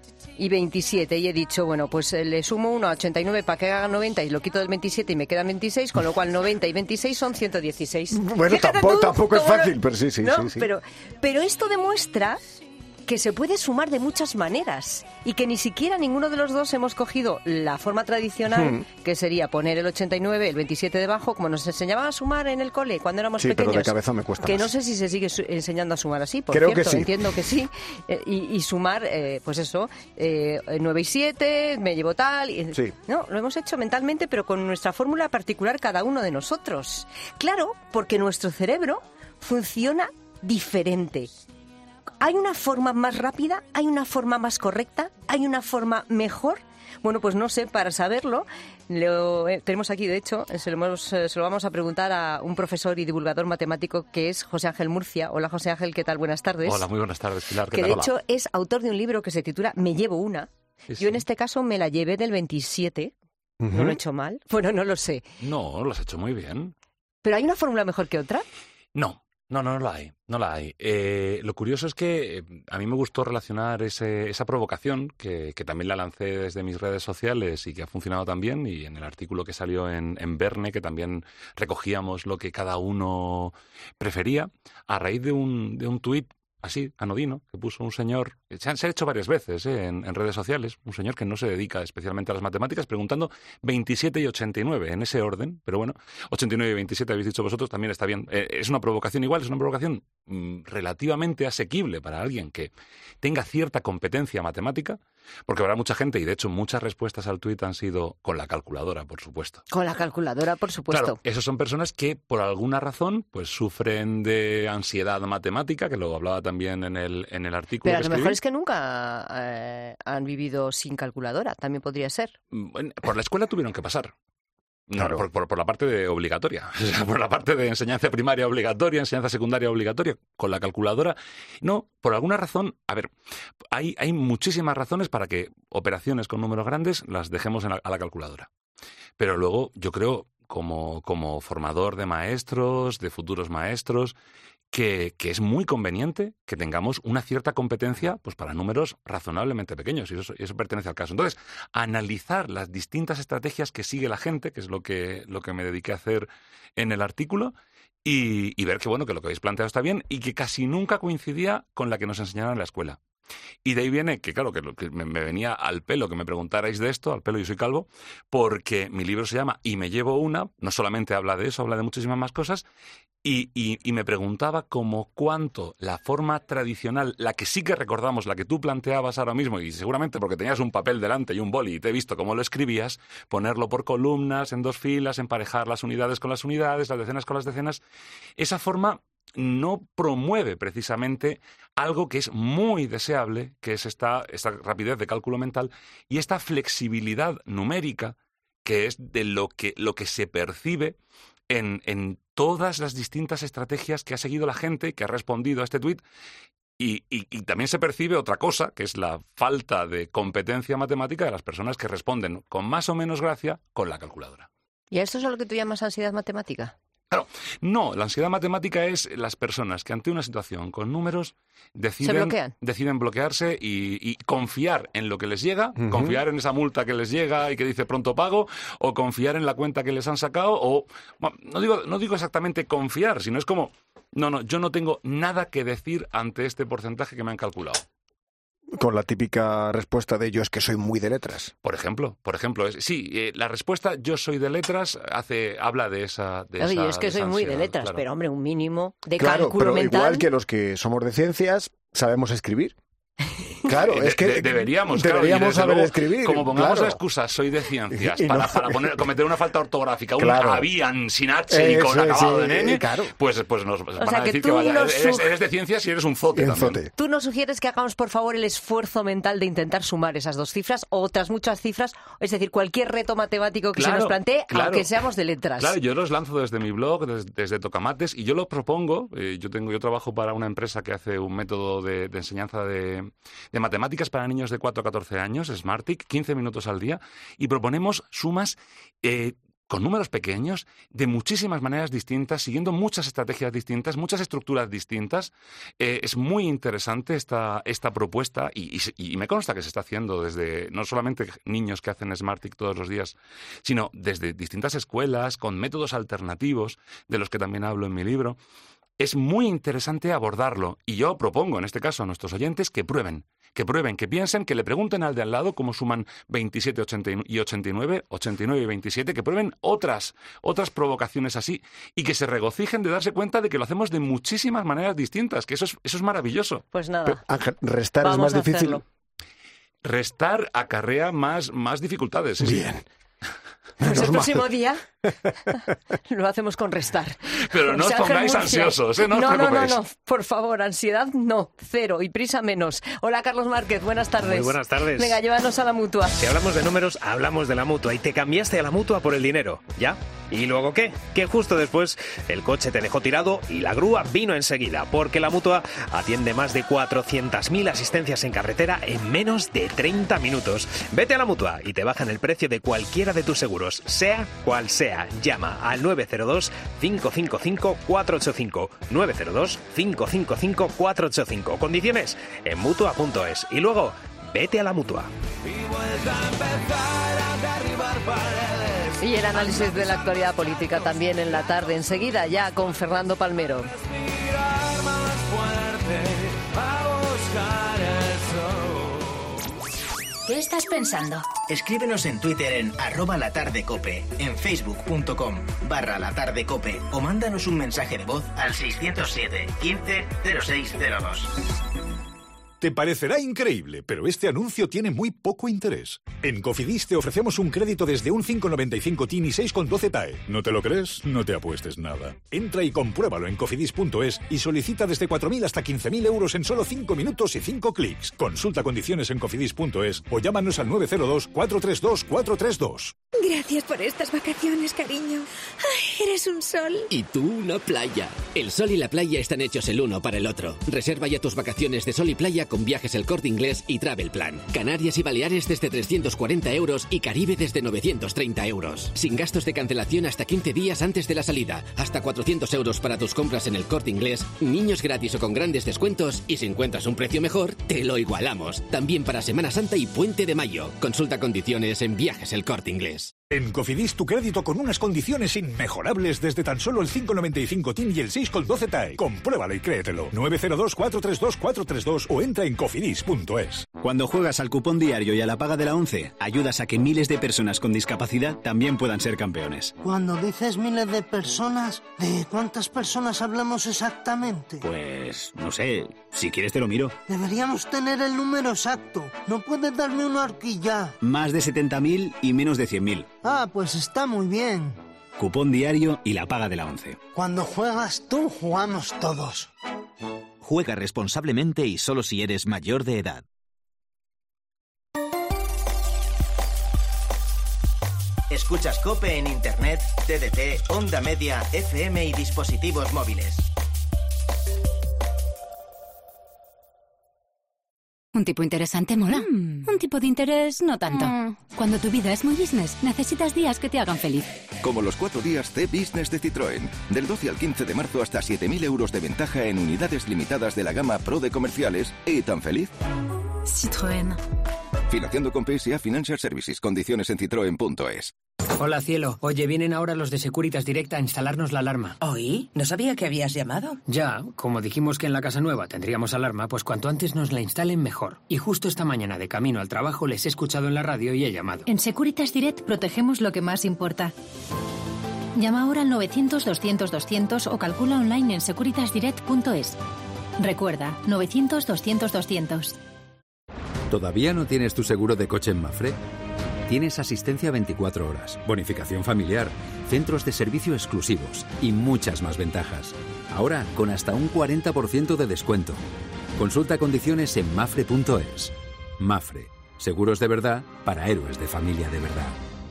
Speaker 5: y veintisiete y he dicho, bueno, pues eh, le sumo uno a ochenta y nueve para que haga noventa y lo quito del veintisiete y me quedan veintiséis, con lo cual noventa y veintiséis son ciento dieciséis.
Speaker 16: Bueno, tampoco, tú, tampoco es fácil, lo... pero sí, sí,
Speaker 5: ¿no?
Speaker 16: sí, sí.
Speaker 5: Pero, pero esto demuestra que se puede sumar de muchas maneras y que ni siquiera ninguno de los dos hemos cogido la forma tradicional, hmm. que sería poner el ochenta y nueve, el veintisiete debajo, como nos enseñaban a sumar en el cole cuando éramos
Speaker 16: sí,
Speaker 5: pequeños.
Speaker 16: Pero de cabeza me cuesta
Speaker 5: que
Speaker 16: más.
Speaker 5: no sé si se sigue enseñando a sumar así, por
Speaker 16: Creo
Speaker 5: cierto,
Speaker 16: que sí.
Speaker 5: entiendo que sí. Eh, y, y sumar, eh, pues eso, eh, nueve y siete, me llevo tal. Y,
Speaker 16: sí.
Speaker 5: No, lo hemos hecho mentalmente, pero con nuestra fórmula particular cada uno de nosotros. Claro, porque nuestro cerebro funciona diferente. ¿Hay una forma más rápida? ¿Hay una forma más correcta? ¿Hay una forma mejor? Bueno, pues no sé, para saberlo, lo eh, tenemos aquí, de hecho, se lo, hemos, se lo vamos a preguntar a un profesor y divulgador matemático que es José Ángel Murcia. Hola, José Ángel, ¿qué tal? Buenas tardes.
Speaker 19: Hola, muy buenas tardes, Pilar. ¿Qué
Speaker 5: que
Speaker 19: tal?
Speaker 5: de hecho es autor de un libro que se titula Me llevo una. Sí, Yo sí. en este caso me la llevé del veintisiete. Uh-huh. ¿No lo he hecho mal? Bueno, no lo sé.
Speaker 19: No, lo has hecho muy bien.
Speaker 5: ¿Pero hay una fórmula mejor que otra?
Speaker 19: No. No, no, no la hay, no la hay. Eh, lo curioso es que eh, a mí me gustó relacionar ese, esa provocación, que, que también la lancé desde mis redes sociales y que ha funcionado también, y en el artículo que salió en, en Verne, que también recogíamos lo que cada uno prefería, a raíz de un, de un tuit así, anodino, que puso un señor, se, han, se ha hecho varias veces eh, en, en redes sociales, un señor que no se dedica especialmente a las matemáticas, preguntando veintisiete y ochenta y nueve, en ese orden, pero bueno, ochenta y nueve y veintisiete habéis dicho vosotros, también está bien. Eh, es una provocación igual, es una provocación mmm, relativamente asequible para alguien que tenga cierta competencia matemática, porque habrá mucha gente, y de hecho muchas respuestas al tuit han sido con la calculadora, por supuesto.
Speaker 5: Con la calculadora, por supuesto.
Speaker 19: Claro, esos son personas que por alguna razón pues sufren de ansiedad matemática, que lo hablaba también en el, en el artículo.
Speaker 5: Pero a
Speaker 19: que
Speaker 5: lo
Speaker 19: escribí.
Speaker 5: mejor es que nunca eh, han vivido sin calculadora, también podría ser.
Speaker 19: Por la escuela tuvieron que pasar. No,
Speaker 16: claro.
Speaker 19: por, por, por la parte de obligatoria, o sea, por la parte de enseñanza primaria obligatoria, enseñanza secundaria obligatoria, con la calculadora. No, por alguna razón, a ver, hay, hay muchísimas razones para que operaciones con números grandes las dejemos en la, a la calculadora. Pero luego, yo creo, como, como formador de maestros, de futuros maestros, Que, que es muy conveniente que tengamos una cierta competencia pues para números razonablemente pequeños, y eso, y eso pertenece al caso. Entonces, analizar las distintas estrategias que sigue la gente, que es lo que, lo que me dediqué a hacer en el artículo, y, y ver que, bueno, que lo que habéis planteado está bien y que casi nunca coincidía con la que nos enseñaron en la escuela. Y de ahí viene que, claro, que, lo, que me, me venía al pelo que me preguntarais de esto, al pelo, yo soy calvo, porque mi libro se llama Y me llevo una, no solamente habla de eso, habla de muchísimas más cosas, y, y, y me preguntaba como cuánto la forma tradicional, la que sí que recordamos, la que tú planteabas ahora mismo, y seguramente porque tenías un papel delante y un boli y te he visto cómo lo escribías, ponerlo por columnas, en dos filas, emparejar las unidades con las unidades, las decenas con las decenas, esa forma no promueve precisamente algo que es muy deseable, que es esta, esta rapidez de cálculo mental y esta flexibilidad numérica, que es de lo que, lo que se percibe en, en todas las distintas estrategias que ha seguido la gente, que ha respondido a este tuit. Y, y, y también se percibe otra cosa, que es la falta de competencia matemática de las personas que responden con más o menos gracia con la calculadora.
Speaker 5: ¿Y a esto es a lo que tú llamas ansiedad matemática?
Speaker 19: Claro, no, la ansiedad matemática es las personas que ante una situación con números deciden, deciden bloquearse y, y confiar en lo que les llega, uh-huh. confiar en esa multa que les llega y que dice pronto pago, o confiar en la cuenta que les han sacado, o bueno, no digo, no digo exactamente confiar, sino es como, no, no, yo no tengo nada que decir ante este porcentaje que me han calculado.
Speaker 16: Con la típica respuesta de yo es que soy muy de letras.
Speaker 19: Por ejemplo, por ejemplo, es, sí, eh, la respuesta yo soy de letras hace habla de esa de
Speaker 5: Oye,
Speaker 19: esa,
Speaker 5: es que soy
Speaker 19: ansiedad,
Speaker 5: muy de letras,
Speaker 19: claro.
Speaker 5: pero hombre, un mínimo de
Speaker 16: claro,
Speaker 5: cálculo
Speaker 16: pero
Speaker 5: mental.
Speaker 16: Igual que los que somos de ciencias, sabemos escribir. Claro,
Speaker 19: Eh,
Speaker 16: es que
Speaker 19: de- deberíamos,
Speaker 16: deberíamos
Speaker 19: claro, y desde
Speaker 16: saber
Speaker 19: luego,
Speaker 16: escribir.
Speaker 19: Como pongamos
Speaker 16: claro.
Speaker 19: la excusa, soy de ciencias,
Speaker 16: Y no-
Speaker 19: para, para poner, cometer una falta ortográfica,
Speaker 16: Claro.
Speaker 19: un habían sin H y con
Speaker 16: Eso es,
Speaker 19: acabado
Speaker 16: sí,
Speaker 19: en N,
Speaker 16: claro.
Speaker 19: pues, pues nos van
Speaker 5: sea
Speaker 19: a
Speaker 5: que
Speaker 19: decir
Speaker 5: tú
Speaker 19: que vaya,
Speaker 5: nos
Speaker 19: eres,
Speaker 5: sug-
Speaker 19: eres de ciencias y eres un zote también.
Speaker 5: ¿Tú nos sugieres que hagamos, por favor, el esfuerzo mental de intentar sumar esas dos cifras o otras muchas cifras? Es decir, cualquier reto matemático que se
Speaker 19: Claro,
Speaker 5: nos plantee,
Speaker 19: claro.
Speaker 5: aunque seamos de letras.
Speaker 19: Claro, yo los lanzo desde mi blog, desde, desde Tocamates, y yo lo propongo. eh, yo tengo, yo trabajo para una empresa que hace un método de, de enseñanza de, de matemáticas para niños de cuatro a catorce años, Smartic, quince minutos al día, y proponemos sumas eh, con números pequeños, de muchísimas maneras distintas, siguiendo muchas estrategias distintas, muchas estructuras distintas. Eh, es muy interesante esta, esta propuesta y, y, y me consta que se está haciendo desde no solamente niños que hacen Smartic todos los días, sino desde distintas escuelas, con métodos alternativos, de los que también hablo en mi libro. Es muy interesante abordarlo y yo propongo, en este caso, a nuestros oyentes que prueben, que prueben, que piensen, que le pregunten al de al lado cómo suman veintisiete ochenta y ochenta y nueve, ochenta y nueve y veintisiete, que prueben otras, otras provocaciones así y que se regocijen de darse cuenta de que lo hacemos de muchísimas maneras distintas, que eso es, eso es maravilloso.
Speaker 5: Pues nada.
Speaker 16: Ángel, restar
Speaker 5: Vamos
Speaker 16: es
Speaker 5: a
Speaker 16: más difícil.
Speaker 5: hacerlo.
Speaker 19: Restar acarrea más, más dificultades. sí, sí.
Speaker 16: Bien.
Speaker 5: Pues el próximo día lo hacemos con restar.
Speaker 19: Pero no os
Speaker 5: José Ángel
Speaker 19: pongáis
Speaker 5: Murcia.
Speaker 19: ansiosos, ¿eh? No os
Speaker 5: no, no, no,
Speaker 19: preocupéis.
Speaker 5: no, por favor, ansiedad no, cero y prisa menos. Hola, Carlos Márquez, buenas tardes.
Speaker 20: Muy buenas tardes.
Speaker 5: Venga, llévanos a la Mutua.
Speaker 20: Si hablamos de números, hablamos de la Mutua y te cambiaste a la Mutua por el dinero, ¿ya? ¿Y luego qué? Que justo después el coche te dejó tirado y la grúa vino enseguida, porque la Mutua atiende más de cuatrocientas mil asistencias en carretera en menos de treinta minutos. Vete a la Mutua y te bajan el precio de cualquiera de tus seguros, sea cual sea. Llama al nueve cero dos, cinco cinco cinco, cuatro ocho cinco, nueve cero dos, cinco cinco cinco, cuatro ocho cinco. Condiciones en mutua punto es. Y luego, vete a la Mutua.
Speaker 5: Y el análisis de la actualidad política también en la tarde, enseguida ya con Fernando Palmero.
Speaker 3: ¿Qué estás pensando?
Speaker 2: Escríbenos en Twitter en arroba latardecope, en facebook.com barra latardecope o mándanos un mensaje de voz al seiscientos siete, quince, cero seis cero dos.
Speaker 21: Te parecerá increíble, pero este anuncio tiene muy poco interés. En Cofidis te ofrecemos un crédito desde un cinco coma noventa y cinco T I N y seis coma doce T A E. ¿No te lo crees? No te apuestes nada. Entra y compruébalo en cofidis punto es y solicita desde cuatro mil hasta quince mil euros en solo cinco minutos y cinco clics. Consulta condiciones en cofidis punto es o llámanos al nueve cero dos, cuatro tres dos, cuatro tres dos.
Speaker 22: Gracias por estas vacaciones, cariño. Ay, eres un sol.
Speaker 23: Y tú una playa. El sol y la playa están hechos el uno para el otro. Reserva ya tus vacaciones de sol y playa con Viajes El Corte Inglés y Travel Plan. Canarias y Baleares desde trescientos cuarenta euros y Caribe desde novecientos treinta euros. Sin gastos de cancelación hasta quince días antes de la salida. Hasta cuatrocientos euros para tus compras en El Corte Inglés. Niños gratis o con grandes descuentos. Y si encuentras un precio mejor, te lo igualamos. También para Semana Santa y Puente de Mayo. Consulta condiciones en Viajes El Corte Inglés.
Speaker 21: En Cofidis tu crédito con unas condiciones inmejorables desde tan solo el cinco coma noventa y cinco T I N y el seis coma doce T A E. Compruébalo y créetelo. nueve cero dos, cuatro tres dos, cuatro tres dos o entra en cofidis punto es.
Speaker 24: Cuando juegas al cupón diario y a la paga de la ONCE, ayudas a que miles de personas con discapacidad también puedan ser campeones.
Speaker 25: Cuando dices miles de personas, ¿de cuántas personas hablamos exactamente?
Speaker 24: Pues, no sé, si quieres te lo miro.
Speaker 25: Deberíamos tener el número exacto. ¿No puedes darme una horquilla?
Speaker 24: Más de setenta mil y menos de cien mil.
Speaker 25: Ah, pues está muy bien.
Speaker 24: Cupón diario y la paga de la ONCE.
Speaker 25: Cuando juegas tú, jugamos todos.
Speaker 26: Juega responsablemente y solo si eres mayor de edad.
Speaker 2: Escuchas COPE en Internet, T D T, Onda Media, F M y dispositivos móviles.
Speaker 27: Un tipo interesante mola. Mm. Un tipo de interés no tanto. Mm. Cuando tu vida es muy business, necesitas días que te hagan feliz.
Speaker 28: Como los cuatro días C-Business de Citroën. Del doce al quince de marzo hasta siete mil euros de ventaja en unidades limitadas de la gama Pro de comerciales. ¿Y tan feliz?
Speaker 27: Citroën.
Speaker 28: Financiando con P S A Financial Services. Condiciones en citroen punto es.
Speaker 29: Hola, cielo. Oye, vienen ahora los de Securitas Direct a instalarnos la alarma.
Speaker 30: ¿Oí? No sabía que habías llamado.
Speaker 29: Ya, como dijimos que en la casa nueva tendríamos alarma, pues cuanto antes nos la instalen mejor. Y justo esta mañana de camino al trabajo les he escuchado en la radio y he llamado.
Speaker 27: En Securitas Direct protegemos lo que más importa. Llama ahora al novecientos, doscientos, doscientos o calcula online en securitas direct punto es. Recuerda, novecientos, doscientos, doscientos.
Speaker 1: ¿Todavía no tienes tu seguro de coche en Mafre? Tienes asistencia veinticuatro horas, bonificación familiar, centros de servicio exclusivos y muchas más ventajas. Ahora con hasta un cuarenta por ciento de descuento. Consulta condiciones en mafre punto es. Mafre, seguros de verdad para héroes de familia de verdad.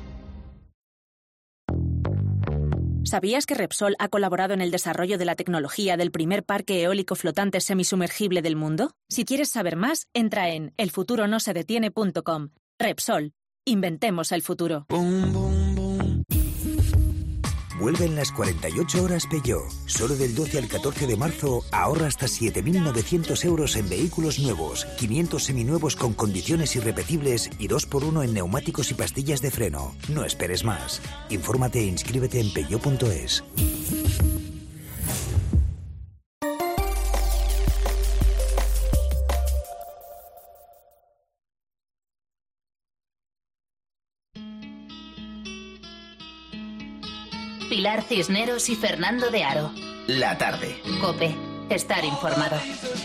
Speaker 4: ¿Sabías que Repsol ha colaborado en el desarrollo de la tecnología del primer parque eólico flotante semisumergible del mundo? Si quieres saber más, entra en el futuro no se detiene punto com. Repsol. Inventemos el futuro.
Speaker 6: Boom, boom, boom. Vuelven las cuarenta y ocho horas Peugeot. Solo del doce al catorce de marzo ahorra hasta siete mil novecientos euros en vehículos nuevos, quinientos seminuevos con condiciones irrepetibles y dos por uno en neumáticos y pastillas de freno. No esperes más. Infórmate e inscríbete en peugeot punto es.
Speaker 3: Pilar Cisneros y Fernando de Aro.
Speaker 2: La tarde.
Speaker 3: COPE. Estar informado.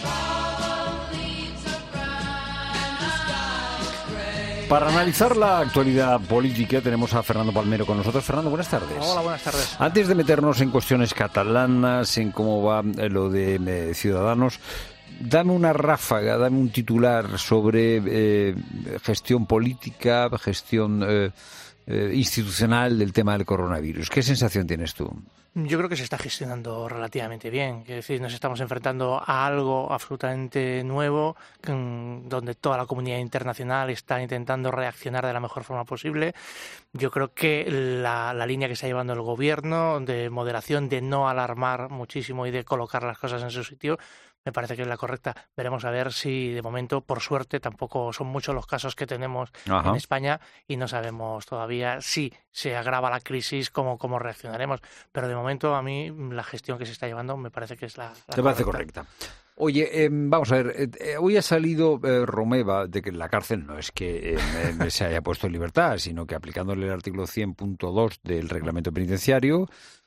Speaker 7: Para analizar la actualidad política tenemos a Fernando Palmero con nosotros. Fernando, buenas tardes.
Speaker 8: Hola, buenas tardes.
Speaker 7: Antes de meternos en cuestiones catalanas, en cómo va lo de eh, Ciudadanos, dame una ráfaga, dame un titular sobre eh, gestión política, gestión eh, eh, institucional del tema del coronavirus. ¿Qué sensación tienes tú?
Speaker 8: Yo creo que se está gestionando relativamente bien. Es decir, nos estamos enfrentando a algo absolutamente nuevo, donde toda la comunidad internacional está intentando reaccionar de la mejor forma posible. Yo creo que la, la línea que está llevando el gobierno de moderación, de no alarmar muchísimo y de colocar las cosas en su sitio, me parece que es la correcta. Veremos a ver si de momento, por suerte, tampoco son muchos los casos que tenemos Ajá. en España y no sabemos todavía si se agrava la crisis, cómo, cómo reaccionaremos. Pero de momento a mí la gestión que se está llevando me parece que es la, la
Speaker 7: Te parece correcta. Oye, eh, vamos a ver, eh, hoy ha salido eh, Romeva de que en la cárcel no es que eh, se haya puesto en libertad, sino que aplicándole el artículo cien punto dos del reglamento penitenciario,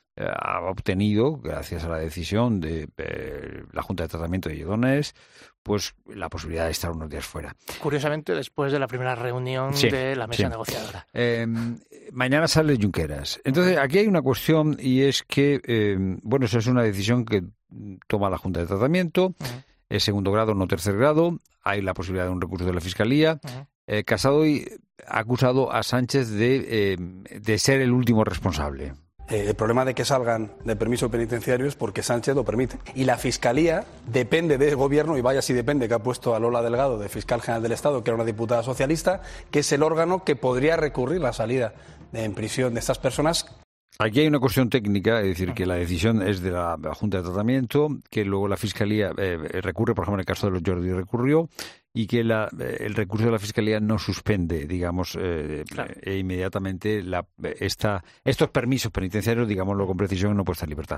Speaker 7: ha obtenido, gracias a la decisión de eh, la Junta de Tratamiento de Lledoners, pues la posibilidad de estar unos días fuera.
Speaker 8: Curiosamente, después de la primera reunión sí, de la mesa
Speaker 7: sí.
Speaker 8: negociadora.
Speaker 7: Eh, mañana sale Junqueras. Entonces, aquí hay una cuestión y es que, eh, bueno, esa es una decisión que toma la Junta de Tratamiento, uh-huh. es segundo grado, no tercer grado, hay la posibilidad de un recurso de la Fiscalía. Uh-huh. Eh, Casado y ha acusado a Sánchez de, eh, de ser el último responsable.
Speaker 9: Eh, el problema de que salgan de permiso penitenciario es porque Sánchez lo permite. Y la Fiscalía depende del Gobierno, y vaya si depende, que ha puesto a Lola Delgado de Fiscal General del Estado, que era una diputada socialista, que es el órgano que podría recurrir la salida de, en prisión de estas personas.
Speaker 7: Aquí hay una cuestión técnica, es decir, que la decisión es de la, la Junta de Tratamiento, que luego la Fiscalía eh, recurre, por ejemplo, en el caso de los Jordi recurrió, y que la, el recurso de la Fiscalía no suspende, digamos, eh, claro. eh, inmediatamente la, esta, estos permisos penitenciarios, digámoslo con precisión, en no puesta en libertad.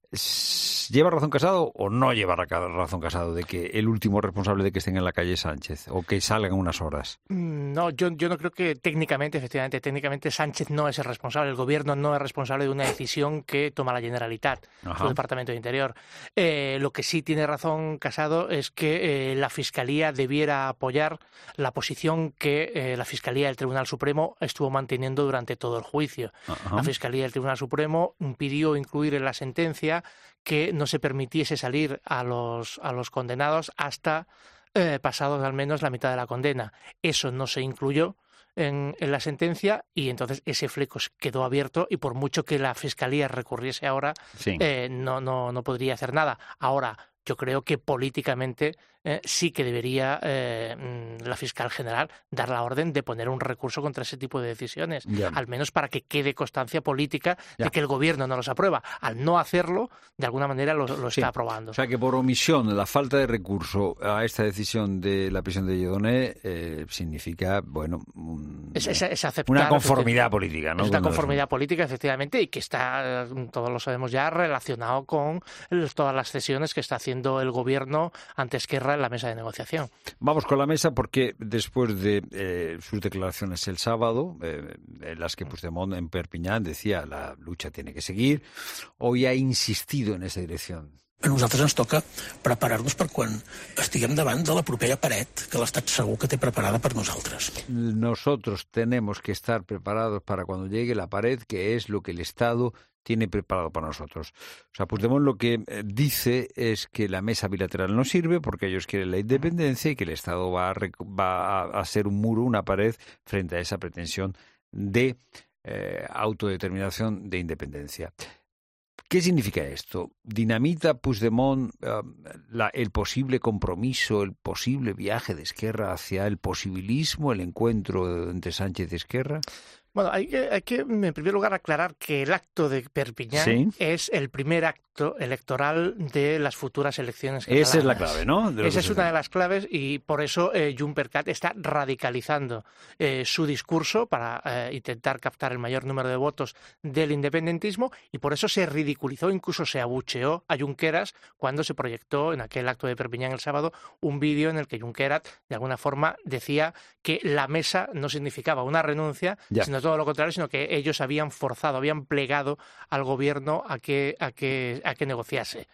Speaker 7: ¿Lleva razón Casado o no lleva razón Casado de que el último responsable de que estén en la calle es Sánchez o que salgan unas horas?
Speaker 8: No, yo, yo no creo que técnicamente, efectivamente, técnicamente Sánchez no es el responsable, el Gobierno no es responsable de una decisión que toma la Generalitat, Ajá. su Departamento de Interior. Eh, lo que sí tiene razón Casado es que eh, la Fiscalía debiera apoyar la posición que eh, la Fiscalía del Tribunal Supremo estuvo manteniendo durante todo el juicio. Ajá. La Fiscalía del Tribunal Supremo pidió incluir en la sentencia que no se permitiese salir a los, a los condenados hasta eh, pasados al menos la mitad de la condena. Eso no se incluyó en, en la sentencia y entonces ese fleco quedó abierto y por mucho que la Fiscalía recurriese ahora, sí. eh, no, no, no podría hacer nada. Ahora, yo creo que políticamente eh, sí que debería eh, la fiscal general dar la orden de poner un recurso contra ese tipo de decisiones, ya. al menos para que quede constancia política ya. de que el gobierno no los aprueba. Al no hacerlo, de alguna manera lo, lo sí. está aprobando.
Speaker 7: O sea que por omisión, la falta de recurso a esta decisión de la prisión de Lledoners eh, significa, bueno, un,
Speaker 8: es, es, es aceptar,
Speaker 7: una conformidad política, ¿no?
Speaker 8: Es una conformidad los... política, efectivamente, y que está, todos lo sabemos ya, relacionado con todas las cesiones que está haciendo el gobierno ante Esquerra en la mesa de negociación.
Speaker 7: Vamos con la mesa porque después de eh, sus declaraciones el sábado, eh, en las que Puigdemont en Perpiñán decía la lucha tiene que seguir, hoy ha insistido en esa dirección.
Speaker 10: A nosaltres ens toca preparar-nos per quan estiguem davant de la propera paret que l'Estat segur que té preparada per nosaltres.
Speaker 7: Nosotros tenemos que estar preparados para cuando llegue la pared, que es lo que el Estado tiene preparado para nosotros. O sea, Puigdemont lo que dice es que la mesa bilateral no sirve porque ellos quieren la independencia y que el Estado va a, va a ser un muro, una pared frente a esa pretensión de eh, autodeterminación de independencia. ¿Qué significa esto? ¿Dinamita Puigdemont uh, la, el posible compromiso, el posible viaje de Esquerra hacia el posibilismo, el encuentro entre Sánchez y Esquerra?
Speaker 8: Bueno, hay que, hay que, en primer lugar, aclarar que el acto de Perpiñán ¿Sí? es el primer acto electoral de las futuras elecciones catalanas.
Speaker 7: Esa es la clave, ¿no?
Speaker 8: Esa es una de las claves y por eso eh, Junqueras está radicalizando eh, su discurso para eh, intentar captar el mayor número de votos del independentismo y por eso se ridiculizó, incluso se abucheó a Junqueras cuando se proyectó en aquel acto de Perpiñán el sábado un vídeo en el que Junqueras, de alguna forma, decía que la mesa no significaba una renuncia, ya. sino todo lo contrario, sino que ellos habían forzado, habían plegado al gobierno a que a que a que negociase.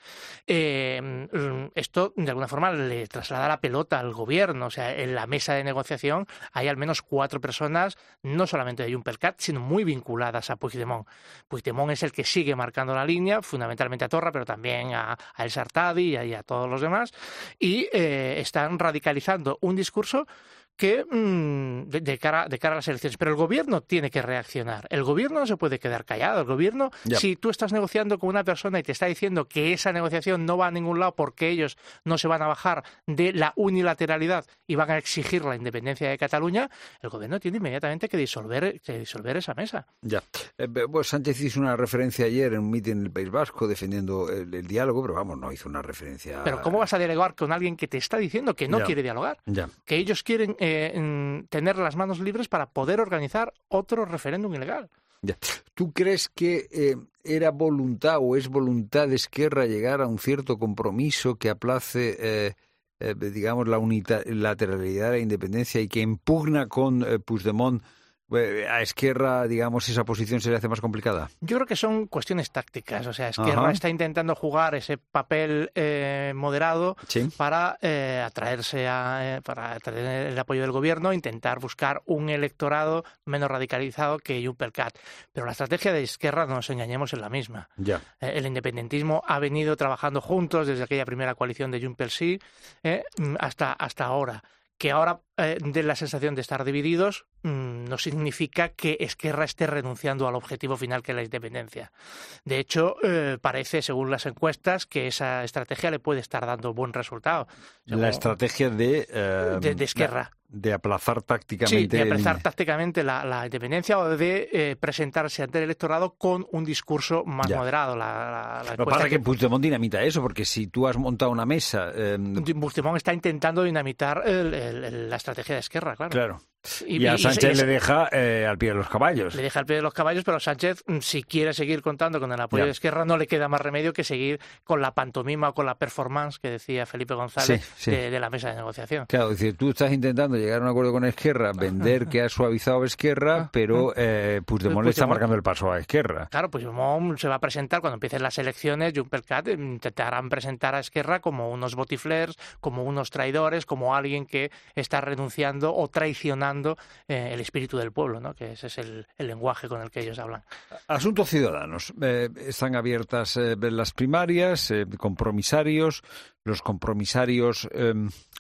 Speaker 8: Eh, esto de alguna forma le traslada la pelota al gobierno, o sea, en la mesa de negociación hay al menos cuatro personas, no solamente de Junqueras, sino muy vinculadas a Puigdemont. Puigdemont es el que sigue marcando la línea, fundamentalmente a Torra, pero también a, a El Sartadi y a, y a todos los demás, y eh, están radicalizando un discurso que mmm, de, de, cara, de cara a las elecciones. Pero el gobierno tiene que reaccionar. El gobierno no se puede quedar callado. El gobierno, yep. si tú estás negociando con una persona y te está diciendo que esa negociación no va a ningún lado porque ellos no se van a bajar de la unilateralidad y van a exigir la independencia de Cataluña, el gobierno tiene inmediatamente que disolver, que disolver esa mesa.
Speaker 7: Ya. Eh, pues Sánchez hizo una referencia ayer en un mitin en el País Vasco defendiendo el, el diálogo, pero vamos, no hizo una referencia...
Speaker 8: Pero ¿cómo vas a dialogar con alguien que te está diciendo que no
Speaker 7: ya.
Speaker 8: quiere dialogar?
Speaker 7: Ya.
Speaker 8: Que ellos quieren... Eh, tener las manos libres para poder organizar otro referéndum ilegal.
Speaker 7: Ya. ¿Tú crees que eh, era voluntad o es voluntad de Esquerra llegar a un cierto compromiso que aplace, eh, eh, digamos, la unilateralidad de la independencia y que impugna con eh, Puigdemont? A Esquerra, digamos, esa posición se le hace más complicada.
Speaker 8: Yo creo que son cuestiones tácticas. O sea, Esquerra Ajá. está intentando jugar ese papel eh, moderado ¿Sí? para eh, atraerse a, eh, para atraer el apoyo del gobierno, intentar buscar un electorado menos radicalizado que Junqueras. Pero la estrategia de Esquerra, no nos engañemos, es la misma.
Speaker 7: Ya.
Speaker 8: Eh, el independentismo ha venido trabajando juntos desde aquella primera coalición de Junts sí, eh, hasta, hasta ahora. Que ahora eh, den la sensación de estar divididos mmm, no significa que Esquerra esté renunciando al objetivo final que es la independencia. De hecho, eh, parece, según las encuestas, que esa estrategia le puede estar dando buen resultado.
Speaker 7: Según, la estrategia de, eh,
Speaker 8: de, de Esquerra.
Speaker 7: De aplazar tácticamente...
Speaker 8: Sí, de aplazar el... tácticamente la, la independencia o de eh, presentarse ante el electorado con un discurso más
Speaker 7: ya.
Speaker 8: moderado. La, la, la
Speaker 7: Lo que pasa es que Puigdemont dinamita eso, porque si tú has montado una mesa... Eh...
Speaker 8: Puigdemont está intentando dinamitar el, el, el, la estrategia de Esquerra, claro.
Speaker 7: Claro. Y, y a Sánchez y, y, le deja eh, al pie de los caballos.
Speaker 8: Le deja al pie de los caballos, pero Sánchez, si quiere seguir contando con el apoyo ya. de Esquerra, no le queda más remedio que seguir con la pantomima o con la performance que decía Felipe González sí, sí. De, de la mesa de negociación.
Speaker 7: Claro, es decir, tú estás intentando llegar a un acuerdo con Esquerra, vender que ha suavizado a Esquerra, pero eh, Puigdemont pues le está marcando el paso a Esquerra.
Speaker 8: Claro, Puigdemont se va a presentar cuando empiecen las elecciones, Junqueras intentarán presentar a Esquerra como unos botiflers, como unos traidores, como alguien que está renunciando o traicionando eh, el espíritu del pueblo, ¿no? Que ese es el, el lenguaje con el que ellos hablan.
Speaker 7: Asuntos ciudadanos. Eh, están abiertas eh, las primarias, eh, compromisarios. Los compromisarios... Eh,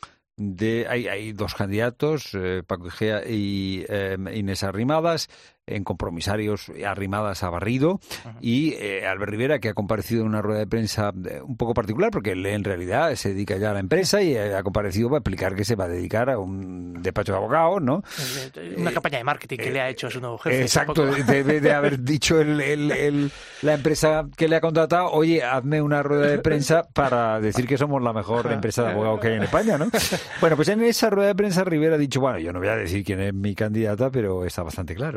Speaker 7: de hay, hay dos candidatos, eh, Paco Igea y eh, Inés Arrimadas, en compromisarios Arrimadas a Barrido uh-huh. y eh, Albert Rivera, que ha comparecido en una rueda de prensa un poco particular porque él en realidad se dedica ya a la empresa y ha comparecido para explicar que se va a dedicar a un despacho de abogados, ¿no?
Speaker 8: Una eh, campaña de marketing que eh, le ha hecho a su nuevo jefe.
Speaker 7: Exacto, debe de haber dicho el, el, el, la empresa que le ha contratado, oye, hazme una rueda de prensa para decir que somos la mejor empresa de abogados que hay en España, ¿no? Bueno, pues en esa rueda de prensa Rivera ha dicho, bueno, yo no voy a decir quién es mi candidata, pero está bastante claro.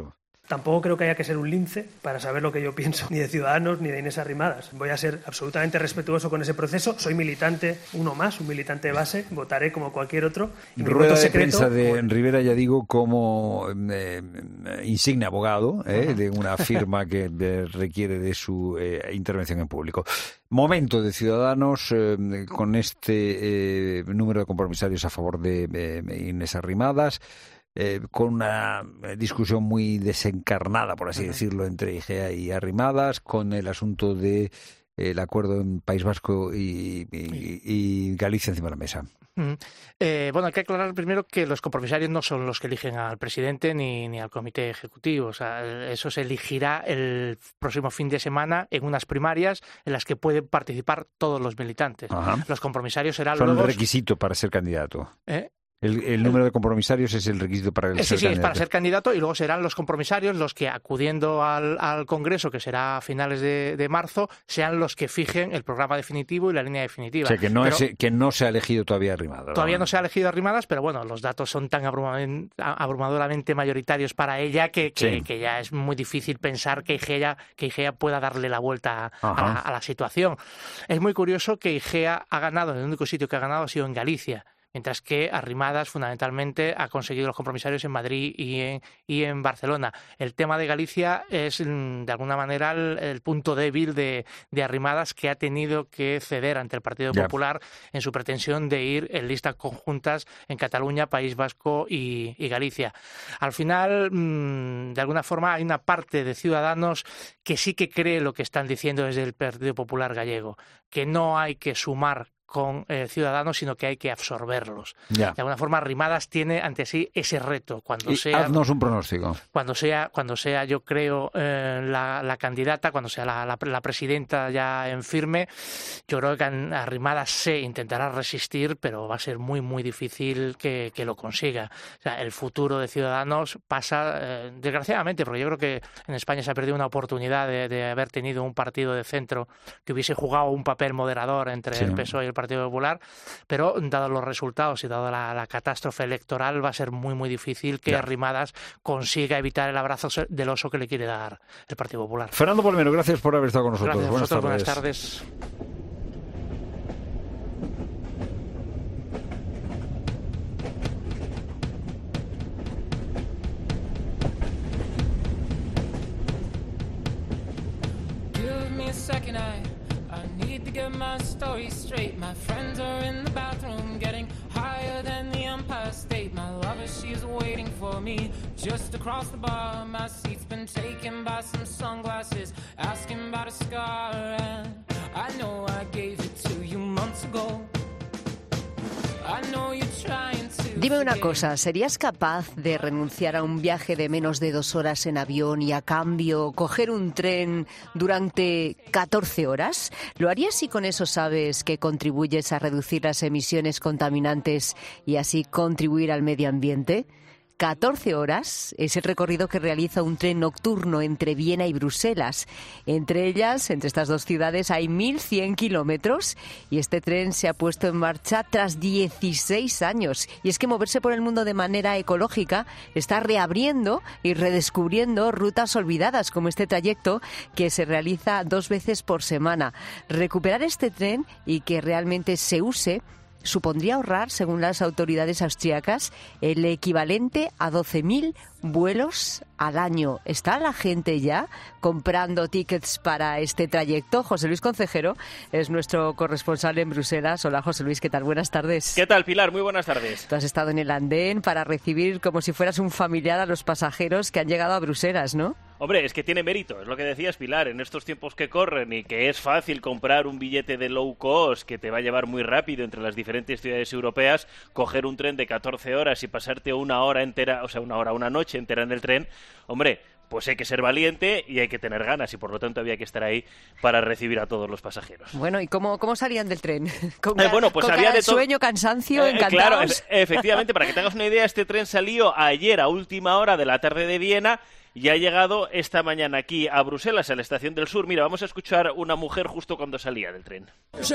Speaker 11: Tampoco creo que haya que ser un lince para saber lo que yo pienso, ni de Ciudadanos ni de Inés Arrimadas. Voy a ser absolutamente respetuoso con ese proceso. Soy militante, uno más, un militante de base. Votaré como cualquier otro. Y mi
Speaker 7: Rueda
Speaker 11: voto
Speaker 7: de
Speaker 11: secreto,
Speaker 7: prensa de
Speaker 11: bueno,
Speaker 7: Rivera, ya digo, como eh, insigne abogado eh, de una firma que eh, requiere de su eh, intervención en público. Momento de Ciudadanos eh, con este eh, número de compromisarios a favor de eh, Inés Arrimadas. Eh, con una discusión muy desencarnada, por así uh-huh. decirlo, entre Igea y Arrimadas, con el asunto de eh, el acuerdo en País Vasco y, y, y Galicia encima de la mesa.
Speaker 8: Mm. Eh, bueno, hay que aclarar primero que los compromisarios no son los que eligen al presidente ni, ni al comité ejecutivo. O sea, eso se elegirá el próximo fin de semana en unas primarias en las que pueden participar todos los militantes.
Speaker 7: Ajá.
Speaker 8: Los compromisarios serán
Speaker 7: son
Speaker 8: luego...
Speaker 7: el requisito para ser candidato.
Speaker 8: ¿Eh?
Speaker 7: El, el número de compromisarios es el requisito para el
Speaker 8: sí,
Speaker 7: ser
Speaker 8: sí,
Speaker 7: candidato.
Speaker 8: es para ser candidato, y luego serán los compromisarios los que, acudiendo al, al Congreso, que será a finales de, de marzo, sean los que fijen el programa definitivo y la línea definitiva.
Speaker 7: O sea, que no,
Speaker 8: pero,
Speaker 7: es, que no se ha elegido todavía Arrimadas.
Speaker 8: Todavía
Speaker 7: ¿no?
Speaker 8: no se ha elegido Arrimadas, pero bueno, los datos son tan abrumadoramente mayoritarios para ella que, que, sí. que ya es muy difícil pensar que Igea, que Igea pueda darle la vuelta a, a, a la situación. Es muy curioso que Igea ha ganado, el único sitio que ha ganado ha sido en Galicia, mientras que Arrimadas fundamentalmente ha conseguido los compromisarios en Madrid y en, y en Barcelona. El tema de Galicia es de alguna manera el, el punto débil de, de Arrimadas, que ha tenido que ceder ante el Partido yeah. Popular en su pretensión de ir en listas conjuntas en Cataluña, País Vasco y, y Galicia. Al final, de alguna forma, hay una parte de Ciudadanos que sí que cree lo que están diciendo desde el Partido Popular gallego, que no hay que sumar con eh, Ciudadanos, sino que hay que absorberlos. Ya. De alguna forma, Arrimadas tiene ante sí ese reto. Cuando
Speaker 7: y
Speaker 8: sea,
Speaker 7: haznos un pronóstico.
Speaker 8: Cuando sea, cuando sea yo creo, eh, la, la candidata, cuando sea la, la, la presidenta ya en firme, yo creo que Arrimadas se intentará resistir, pero va a ser muy, muy difícil que, que lo consiga. O sea, el futuro de Ciudadanos pasa, eh, desgraciadamente, porque yo creo que en España se ha perdido una oportunidad de, de haber tenido un partido de centro que hubiese jugado un papel moderador entre sí. el P S O E y el Partido Popular, pero dados los resultados y dado la, la catástrofe electoral, va a ser muy muy difícil que ya. Arrimadas consiga evitar el abrazo del oso que le quiere dar el Partido Popular.
Speaker 7: Fernando Polmero, gracias por haber estado con nosotros.
Speaker 8: Gracias a
Speaker 7: buenas,
Speaker 8: vosotros,
Speaker 7: tardes.
Speaker 8: buenas tardes.
Speaker 12: To get my story straight, my friends are in the bathroom getting higher than the Empire State. My lover, she's waiting for me just across the bar. My seat's been taken by some sunglasses asking about a scar, and I know I gave it to you months ago. I know you're trying to.
Speaker 5: Dime una cosa, ¿serías capaz de renunciar a un viaje de menos de dos horas en avión y a cambio coger un tren durante catorce horas? ¿Lo harías si con eso sabes que contribuyes a reducir las emisiones contaminantes y así contribuir al medio ambiente? catorce horas es el recorrido que realiza un tren nocturno entre Viena y Bruselas. Entre ellas, entre estas dos ciudades, hay mil cien kilómetros y este tren se ha puesto en marcha tras dieciséis años. Y es que moverse por el mundo de manera ecológica está reabriendo y redescubriendo rutas olvidadas, como este trayecto que se realiza dos veces por semana. Recuperar este tren y que realmente se use supondría ahorrar, según las autoridades austríacas, el equivalente a doce mil vuelos al año. ¿Está la gente ya comprando tickets para este trayecto? José Luis Concejero es nuestro corresponsal en Bruselas. Hola, José Luis, ¿qué tal? Buenas tardes.
Speaker 13: ¿Qué tal, Pilar? Muy buenas tardes.
Speaker 5: Tú has estado en el andén para recibir como si fueras un familiar a los pasajeros que han llegado a Bruselas, ¿no?
Speaker 13: Hombre, es que tiene mérito, es lo que decías, Pilar, en estos tiempos que corren y que es fácil comprar un billete de low cost que te va a llevar muy rápido entre las diferentes ciudades europeas, coger un tren de catorce horas y pasarte una hora entera, o sea, una hora, una noche entera en el tren, hombre, pues hay que ser valiente y hay que tener ganas y por lo tanto había que estar ahí para recibir a todos los pasajeros.
Speaker 5: Bueno, ¿y cómo, cómo salían del tren? ¿Con,
Speaker 13: eh, bueno, pues
Speaker 5: con
Speaker 13: había de to-
Speaker 5: sueño, cansancio, eh, encantados?
Speaker 13: Claro, e- efectivamente, para que tengas una idea, este tren salió ayer a última hora de la tarde de Viena y ha llegado esta mañana aquí a Bruselas, a la Estación del Sur. Mira, vamos a escuchar una mujer justo cuando salía del tren.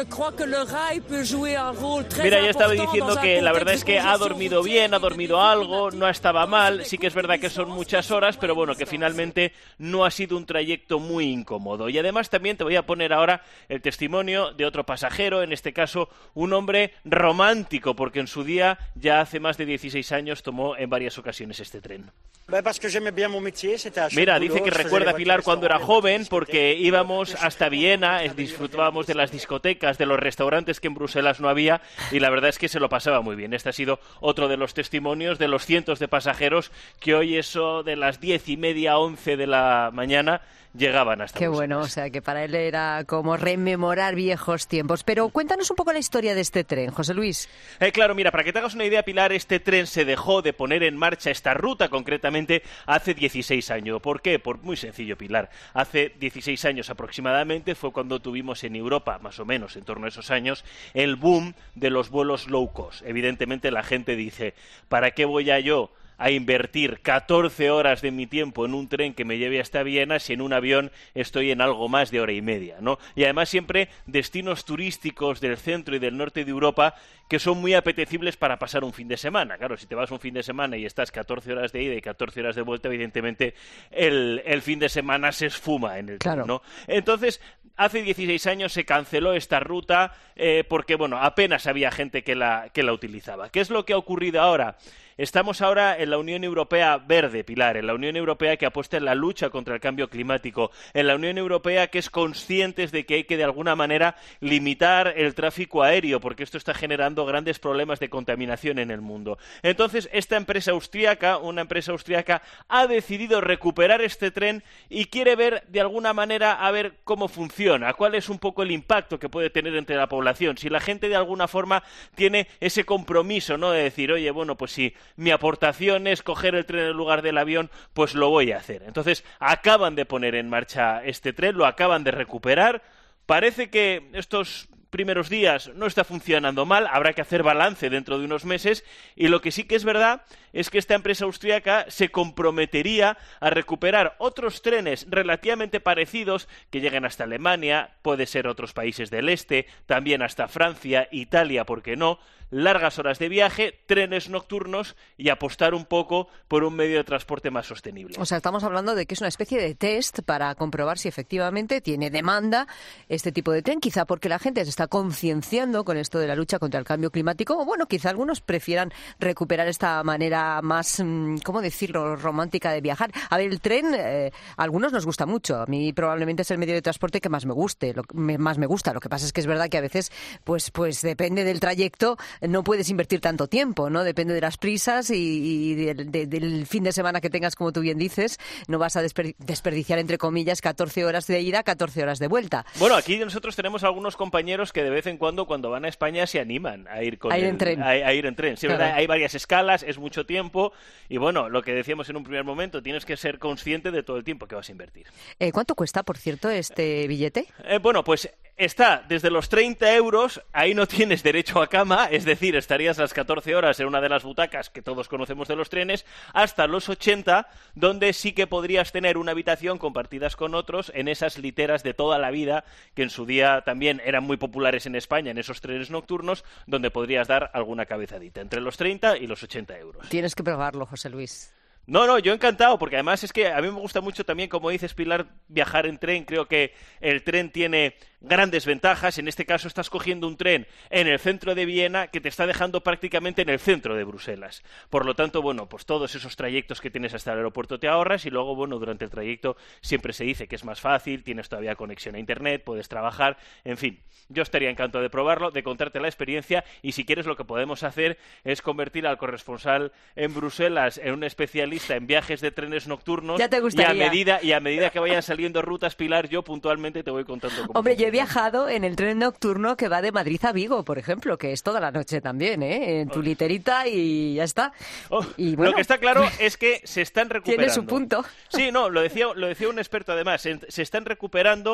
Speaker 13: Mira, ya estaba diciendo que la verdad es que ha dormido bien, ha dormido algo, no estaba mal. Sí que es verdad que son muchas horas, pero bueno, que finalmente no ha sido un trayecto muy incómodo. Y además también te voy a poner ahora el testimonio de otro pasajero, en este caso un hombre romántico, porque en su día, ya hace más de dieciséis años, tomó en varias ocasiones este tren. Mira, dice que recuerda, Pilar, cuando era joven, porque íbamos hasta Viena, disfrutábamos de las discotecas, de los restaurantes que en Bruselas no había, y la verdad es que se lo pasaba muy bien. Este ha sido otro de los testimonios de los cientos de pasajeros que hoy, eso de las diez y media, once de la mañana, llegaban hasta
Speaker 5: Qué
Speaker 13: Bruselas.
Speaker 5: bueno, o sea, que para él era como rememorar viejos tiempos. Pero cuéntanos un poco la historia de este tren, José Luis.
Speaker 13: Eh, claro, mira, para que te hagas una idea, Pilar, este tren se dejó de poner en marcha, esta ruta concretamente, hace dieciséis años. ¿Por qué? Por muy sencillo, Pilar. Hace dieciséis años aproximadamente fue cuando tuvimos en Europa, más o menos en torno a esos años, el boom de los vuelos low cost. Evidentemente la gente dice, ¿para qué voy a yo a invertir catorce horas de mi tiempo en un tren que me lleve hasta Viena si en un avión estoy en algo más de hora y media, ¿no? Y además siempre destinos turísticos del centro y del norte de Europa que son muy apetecibles para pasar un fin de semana. Claro, si te vas un fin de semana y estás catorce horas de ida y catorce horas de vuelta, evidentemente el, el fin de semana se esfuma en el
Speaker 5: claro.
Speaker 13: tren, ¿no? Entonces, hace dieciséis años se canceló esta ruta eh, porque, bueno, apenas había gente que la, que la utilizaba. ¿Qué es lo que ha ocurrido ahora? Estamos ahora en la Unión Europea verde, Pilar, en la Unión Europea que apuesta en la lucha contra el cambio climático, en la Unión Europea que es consciente de que hay que de alguna manera limitar el tráfico aéreo, porque esto está generando grandes problemas de contaminación en el mundo. Entonces, esta empresa austríaca, una empresa austríaca, ha decidido recuperar este tren y quiere ver de alguna manera a ver cómo funciona, cuál es un poco el impacto que puede tener entre la población, si la gente de alguna forma tiene ese compromiso, ¿no?, de decir, oye, bueno, pues si mi aportación es coger el tren en lugar del avión, pues lo voy a hacer. Entonces, acaban de poner en marcha este tren, lo acaban de recuperar. Parece que estos primeros días no está funcionando mal, habrá que hacer balance dentro de unos meses, y lo que sí que es verdad es que esta empresa austríaca se comprometería a recuperar otros trenes relativamente parecidos que lleguen hasta Alemania, puede ser otros países del este, también hasta Francia, Italia, ¿por qué no?, largas horas de viaje, trenes nocturnos y apostar un poco por un medio de transporte más sostenible.
Speaker 5: O sea, estamos hablando de que es una especie de test para comprobar si efectivamente tiene demanda este tipo de tren, quizá porque la gente se está concienciando con esto de la lucha contra el cambio climático, o bueno, quizá algunos prefieran recuperar esta manera más, ¿cómo decirlo?, romántica de viajar. A ver, el tren, eh, a algunos nos gusta mucho, a mí probablemente es el medio de transporte que más me guste, lo, me, más me gusta, lo que pasa es que es verdad que a veces, pues, pues depende del trayecto, no puedes invertir tanto tiempo, ¿no? Depende de las prisas y, y del, de, del fin de semana que tengas, como tú bien dices, no vas a desper, desperdiciar, entre comillas, catorce horas de ida, catorce horas de vuelta.
Speaker 13: Bueno, aquí nosotros tenemos algunos compañeros que de vez en cuando, cuando van a España, se animan a ir con
Speaker 5: a ir
Speaker 13: el,
Speaker 5: en tren.
Speaker 13: A, a ir en tren. Sí,
Speaker 5: claro.
Speaker 13: ¿verdad? Hay varias escalas, es mucho tiempo, y bueno, lo que decíamos en un primer momento, tienes que ser consciente de todo el tiempo que vas a invertir.
Speaker 5: Eh, ¿Cuánto cuesta, por cierto, este billete?
Speaker 13: Eh, bueno, pues está desde los treinta euros, ahí no tienes derecho a cama, es decir, estarías las catorce horas en una de las butacas que todos conocemos de los trenes, hasta los ochenta, donde sí que podrías tener una habitación compartidas con otros en esas literas de toda la vida, que en su día también eran muy populares en España, en esos trenes nocturnos, donde podrías dar alguna cabezadita, entre los treinta y los ochenta euros.
Speaker 5: Tienes que probarlo, José Luis.
Speaker 13: No, no, yo encantado, porque además es que a mí me gusta mucho también, como dices, Pilar, viajar en tren. Creo que el tren tiene grandes ventajas. En este caso estás cogiendo un tren en el centro de Viena que te está dejando prácticamente en el centro de Bruselas. Por lo tanto, bueno, pues todos esos trayectos que tienes hasta el aeropuerto te ahorras, y luego, bueno, durante el trayecto siempre se dice que es más fácil, tienes todavía conexión a internet, puedes trabajar, en fin. Yo estaría encantado de probarlo, de contarte la experiencia, y si quieres lo que podemos hacer es convertir al corresponsal en Bruselas en un especialista en viajes de trenes nocturnos.
Speaker 5: Ya te gustaría.
Speaker 13: Y a medida, y a medida que vayan saliendo rutas, Pilar, yo puntualmente te voy contando cómo.
Speaker 5: Hombre, yo he viajado en el tren nocturno que va de Madrid a Vigo, por ejemplo, que es toda la noche también, ¿eh? En tu literita y ya está.
Speaker 13: Oh,
Speaker 5: y bueno,
Speaker 13: lo que está claro es que se están recuperando.
Speaker 5: Tiene su punto.
Speaker 13: Sí, no, lo decía, lo decía un experto además, se, se están recuperando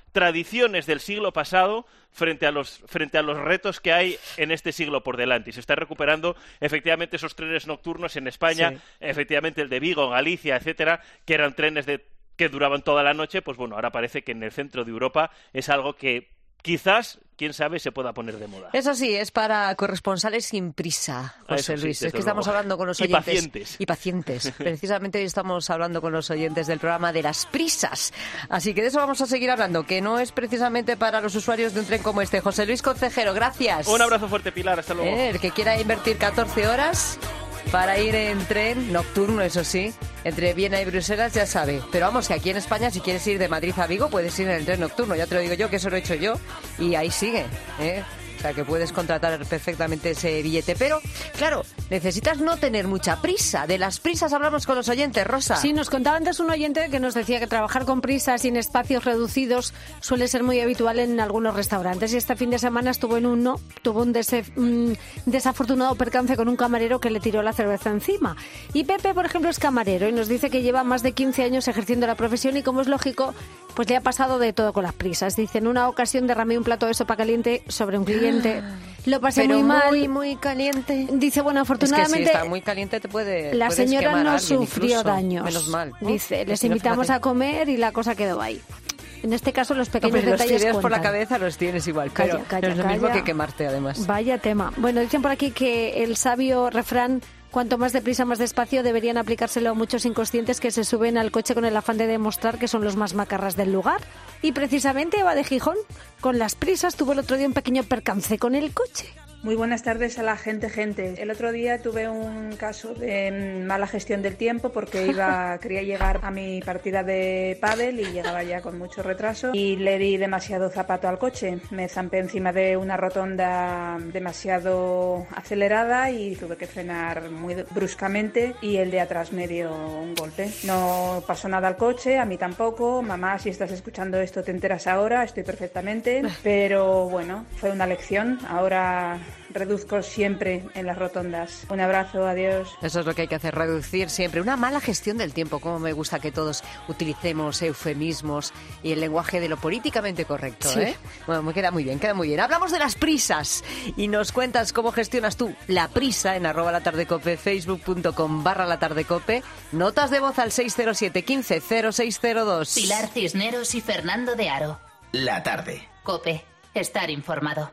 Speaker 13: tradiciones del siglo pasado frente a los frente a los retos que hay en este siglo por delante. Y se están recuperando efectivamente esos trenes nocturnos en España, sí. efectivamente el de Vigo, Galicia, etcétera, que eran trenes de que duraban toda la noche. Pues bueno, ahora parece que en el centro de Europa es algo que quizás, quién sabe, se pueda poner de moda.
Speaker 5: Eso sí, es para corresponsales sin prisa, José
Speaker 13: Eso,
Speaker 5: Luis.
Speaker 13: sí,
Speaker 5: es que
Speaker 13: luego.
Speaker 5: estamos hablando con los
Speaker 13: y
Speaker 5: oyentes.
Speaker 13: Pacientes.
Speaker 5: Y pacientes. Precisamente hoy estamos hablando con los oyentes del programa de las prisas. Así que de eso vamos a seguir hablando, que no es precisamente para los usuarios de un tren como este. José Luis Concejero, gracias.
Speaker 13: Un abrazo fuerte, Pilar. Hasta luego.
Speaker 5: Eh, el que quiera invertir catorce horas para ir en tren nocturno, eso sí, entre Viena y Bruselas, ya sabe. Pero vamos, que aquí en España, si quieres ir de Madrid a Vigo, puedes ir en el tren nocturno. Ya te lo digo yo, que eso lo he hecho yo. Y ahí sigue, ¿eh? O sea, que puedes contratar perfectamente ese billete. Pero, claro, necesitas no tener mucha prisa. De las prisas hablamos con los oyentes, Rosa.
Speaker 14: Sí, nos contaba antes un oyente que nos decía que trabajar con prisas y en espacios reducidos suele ser muy habitual en algunos restaurantes. Y este fin de semana estuvo en uno, tuvo un, des- un desafortunado percance con un camarero que le tiró la cerveza encima. Y Pepe, por ejemplo, es camarero y nos dice que lleva más de quince años ejerciendo la profesión y, como es lógico, pues le ha pasado de todo con las prisas. Dice, en una ocasión derramé un plato de sopa caliente sobre un cliente. Lo pasé
Speaker 5: Pero
Speaker 14: muy mal.
Speaker 5: muy, muy caliente.
Speaker 14: Dice, bueno, afortunadamente...
Speaker 5: Es que si está muy caliente te puede
Speaker 14: La
Speaker 5: puedes
Speaker 14: señora
Speaker 5: quemar
Speaker 14: no
Speaker 5: a alguien
Speaker 14: sufrió
Speaker 5: incluso.
Speaker 14: daños.
Speaker 5: Menos mal.
Speaker 14: Dice, les
Speaker 5: Si no,
Speaker 14: invitamos
Speaker 5: fíjate.
Speaker 14: a comer y la cosa quedó ahí. En este caso, los
Speaker 5: No,
Speaker 14: pequeños
Speaker 5: pero los
Speaker 14: detalles
Speaker 5: tiros por la
Speaker 14: cuentan.
Speaker 5: cabeza los tienes igual.
Speaker 14: Calla,
Speaker 5: Pero
Speaker 14: calla,
Speaker 5: no es lo mismo
Speaker 14: calla.
Speaker 5: que quemarte, además.
Speaker 14: Vaya tema. Bueno, dicen por aquí que el sabio refrán, cuanto más deprisa, más despacio, deberían aplicárselo a muchos inconscientes que se suben al coche con el afán de demostrar que son los más macarras del lugar. Y precisamente Eva de Gijón, con las prisas, tuvo el otro día un pequeño percance con el coche.
Speaker 15: Muy buenas tardes a la gente, gente. El otro día tuve un caso de mala gestión del tiempo porque iba, quería llegar a mi partida de pádel y llegaba ya con mucho retraso y le di demasiado zapato al coche. Me zampé encima de una rotonda demasiado acelerada y tuve que frenar muy bruscamente y el de atrás me dio un golpe. No pasó nada al coche, a mí tampoco. Mamá, si estás escuchando esto te enteras ahora, estoy perfectamente. Pero bueno, fue una lección. Ahora reduzco siempre en las rotondas. Un abrazo, adiós.
Speaker 5: Eso es lo que hay que hacer, reducir siempre. Una mala gestión del tiempo. Como me gusta que todos utilicemos eufemismos y el lenguaje de lo políticamente correcto,
Speaker 14: Sí.
Speaker 5: ¿eh? Bueno, me queda muy bien, queda muy bien. Hablamos de las prisas y nos cuentas cómo gestionas tú la prisa en arroba la tarde cope, facebook.com barra la tarde cope. Notas de voz al seis cero siete, quince, cero seis cero dos.
Speaker 3: Pilar Cisneros y Fernando de Aro.
Speaker 2: La tarde.
Speaker 3: COPE. Estar informado.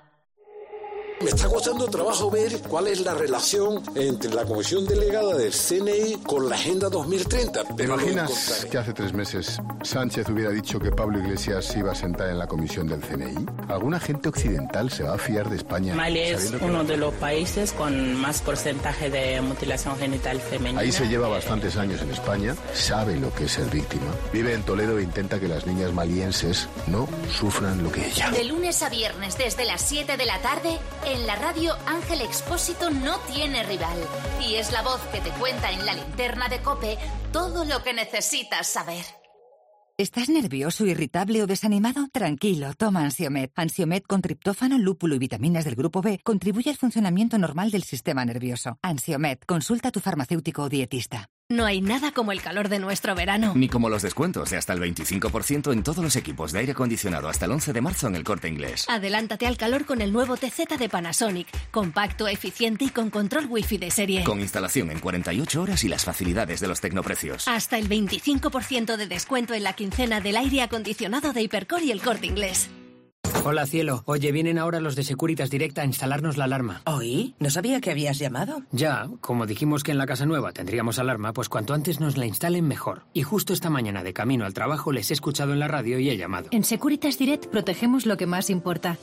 Speaker 16: Me está costando trabajo ver cuál es la relación entre la comisión delegada del C N I con la Agenda dos mil treinta.
Speaker 17: ¿Te imaginas que hace tres meses Sánchez hubiera dicho que Pablo Iglesias se iba a sentar en la comisión del C N I? ¿Alguna gente occidental se va a fiar de España?
Speaker 18: Mali es uno de los países con más porcentaje de mutilación genital femenina.
Speaker 17: Ahí se lleva bastantes años en España, sabe lo que es ser víctima. Vive en Toledo e intenta que las niñas malienses no sufran lo que ella.
Speaker 3: De lunes a viernes desde las siete de la tarde, en la radio Ángel Expósito no tiene rival. Y es la voz que te cuenta en la linterna de COPE todo lo que necesitas saber.
Speaker 19: ¿Estás nervioso, irritable o desanimado? Tranquilo, toma Ansiomed. Ansiomed con triptófano, lúpulo y vitaminas del grupo B contribuye al funcionamiento normal del sistema nervioso. Ansiomed, consulta a tu farmacéutico o dietista.
Speaker 20: No hay nada como el calor de nuestro verano.
Speaker 21: Ni como los descuentos de hasta el veinticinco por ciento en todos los equipos de aire acondicionado hasta el once de marzo en El Corte Inglés.
Speaker 20: Adelántate al calor con el nuevo T Z de Panasonic. Compacto, eficiente y con control wifi de serie.
Speaker 21: Con instalación en cuarenta y ocho horas y las facilidades de los tecnoprecios.
Speaker 20: Hasta el veinticinco por ciento de descuento en la quincena del aire acondicionado de Hipercor y El Corte Inglés.
Speaker 29: Hola, cielo. Oye, vienen ahora los de Securitas Direct a instalarnos la alarma.
Speaker 30: ¿Oí? No sabía que habías llamado.
Speaker 29: Ya, como dijimos que en la casa nueva tendríamos alarma, pues cuanto antes nos la instalen mejor. Y justo esta mañana, de camino al trabajo, les he escuchado en la radio y he llamado.
Speaker 27: En Securitas Direct protegemos lo que más importa.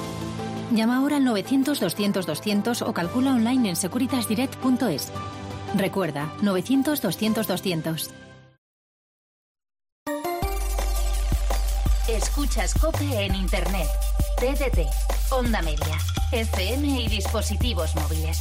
Speaker 27: Llama ahora al novecientos, doscientos, doscientos o calcula online en securitas direct punto es. Recuerda, novecientos, doscientos, doscientos.
Speaker 3: Escuchas COPE en Internet, T D T, Onda Media, F M y dispositivos móviles.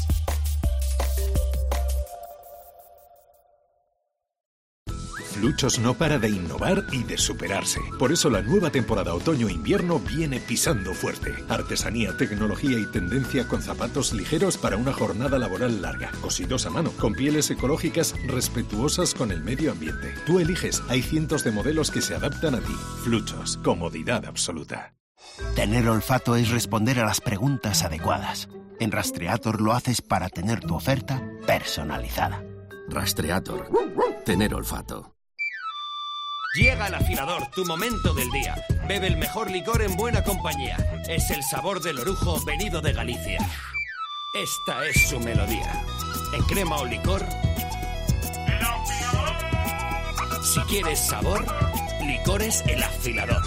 Speaker 1: Fluchos no para de innovar y de superarse. Por eso la nueva temporada otoño-invierno viene pisando fuerte. Artesanía, tecnología y tendencia con zapatos ligeros para una jornada laboral larga. Cosidos a mano, con pieles ecológicas respetuosas con el medio ambiente. Tú eliges, hay cientos de modelos que se adaptan a ti. Fluchos, comodidad absoluta.
Speaker 4: Tener olfato es responder a las preguntas adecuadas. En Rastreator lo haces para tener tu oferta personalizada.
Speaker 6: Rastreator. Tener olfato.
Speaker 9: Llega el afilador, tu momento del día. Bebe el mejor licor en buena compañía. Es el sabor del orujo venido de Galicia. Esta es su melodía. En crema o licor. ¡El afilador! Si quieres sabor, licores El Afilador.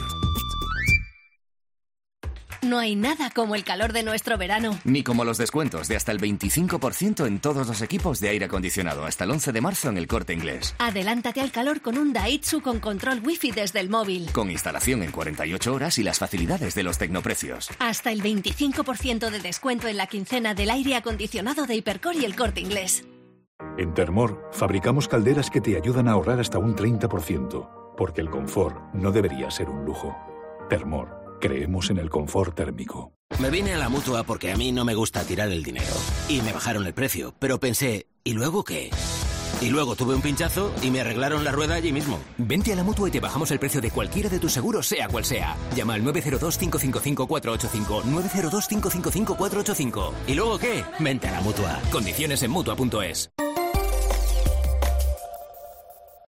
Speaker 20: No hay nada como el calor de nuestro verano.
Speaker 21: Ni como los descuentos de hasta el veinticinco por ciento en todos los equipos de aire acondicionado hasta el once de marzo en el Corte Inglés.
Speaker 20: Adelántate al calor con un Daitsu con control wifi desde el móvil.
Speaker 21: Con instalación en cuarenta y ocho horas y las facilidades de los tecnoprecios.
Speaker 20: Hasta el veinticinco por ciento de descuento en la quincena del aire acondicionado de Hipercor y el Corte Inglés.
Speaker 22: En Termor fabricamos calderas que te ayudan a ahorrar hasta un treinta por ciento, porque el confort no debería ser un lujo. Termor. Creemos en el confort térmico.
Speaker 23: Me vine a la Mutua porque a mí no me gusta tirar el dinero. Y me bajaron el precio. Pero pensé, ¿y luego qué? Y luego tuve un pinchazo y me arreglaron la rueda allí mismo.
Speaker 24: Vente a la Mutua y te bajamos el precio de cualquiera de tus seguros, sea cual sea. Llama al nueve cero dos, cinco cinco cinco, cuatro ocho cinco, nueve cero dos, cinco cinco cinco, cuatro ocho cinco.
Speaker 23: ¿Y luego qué? Vente a la Mutua.
Speaker 24: Condiciones en Mutua punto es.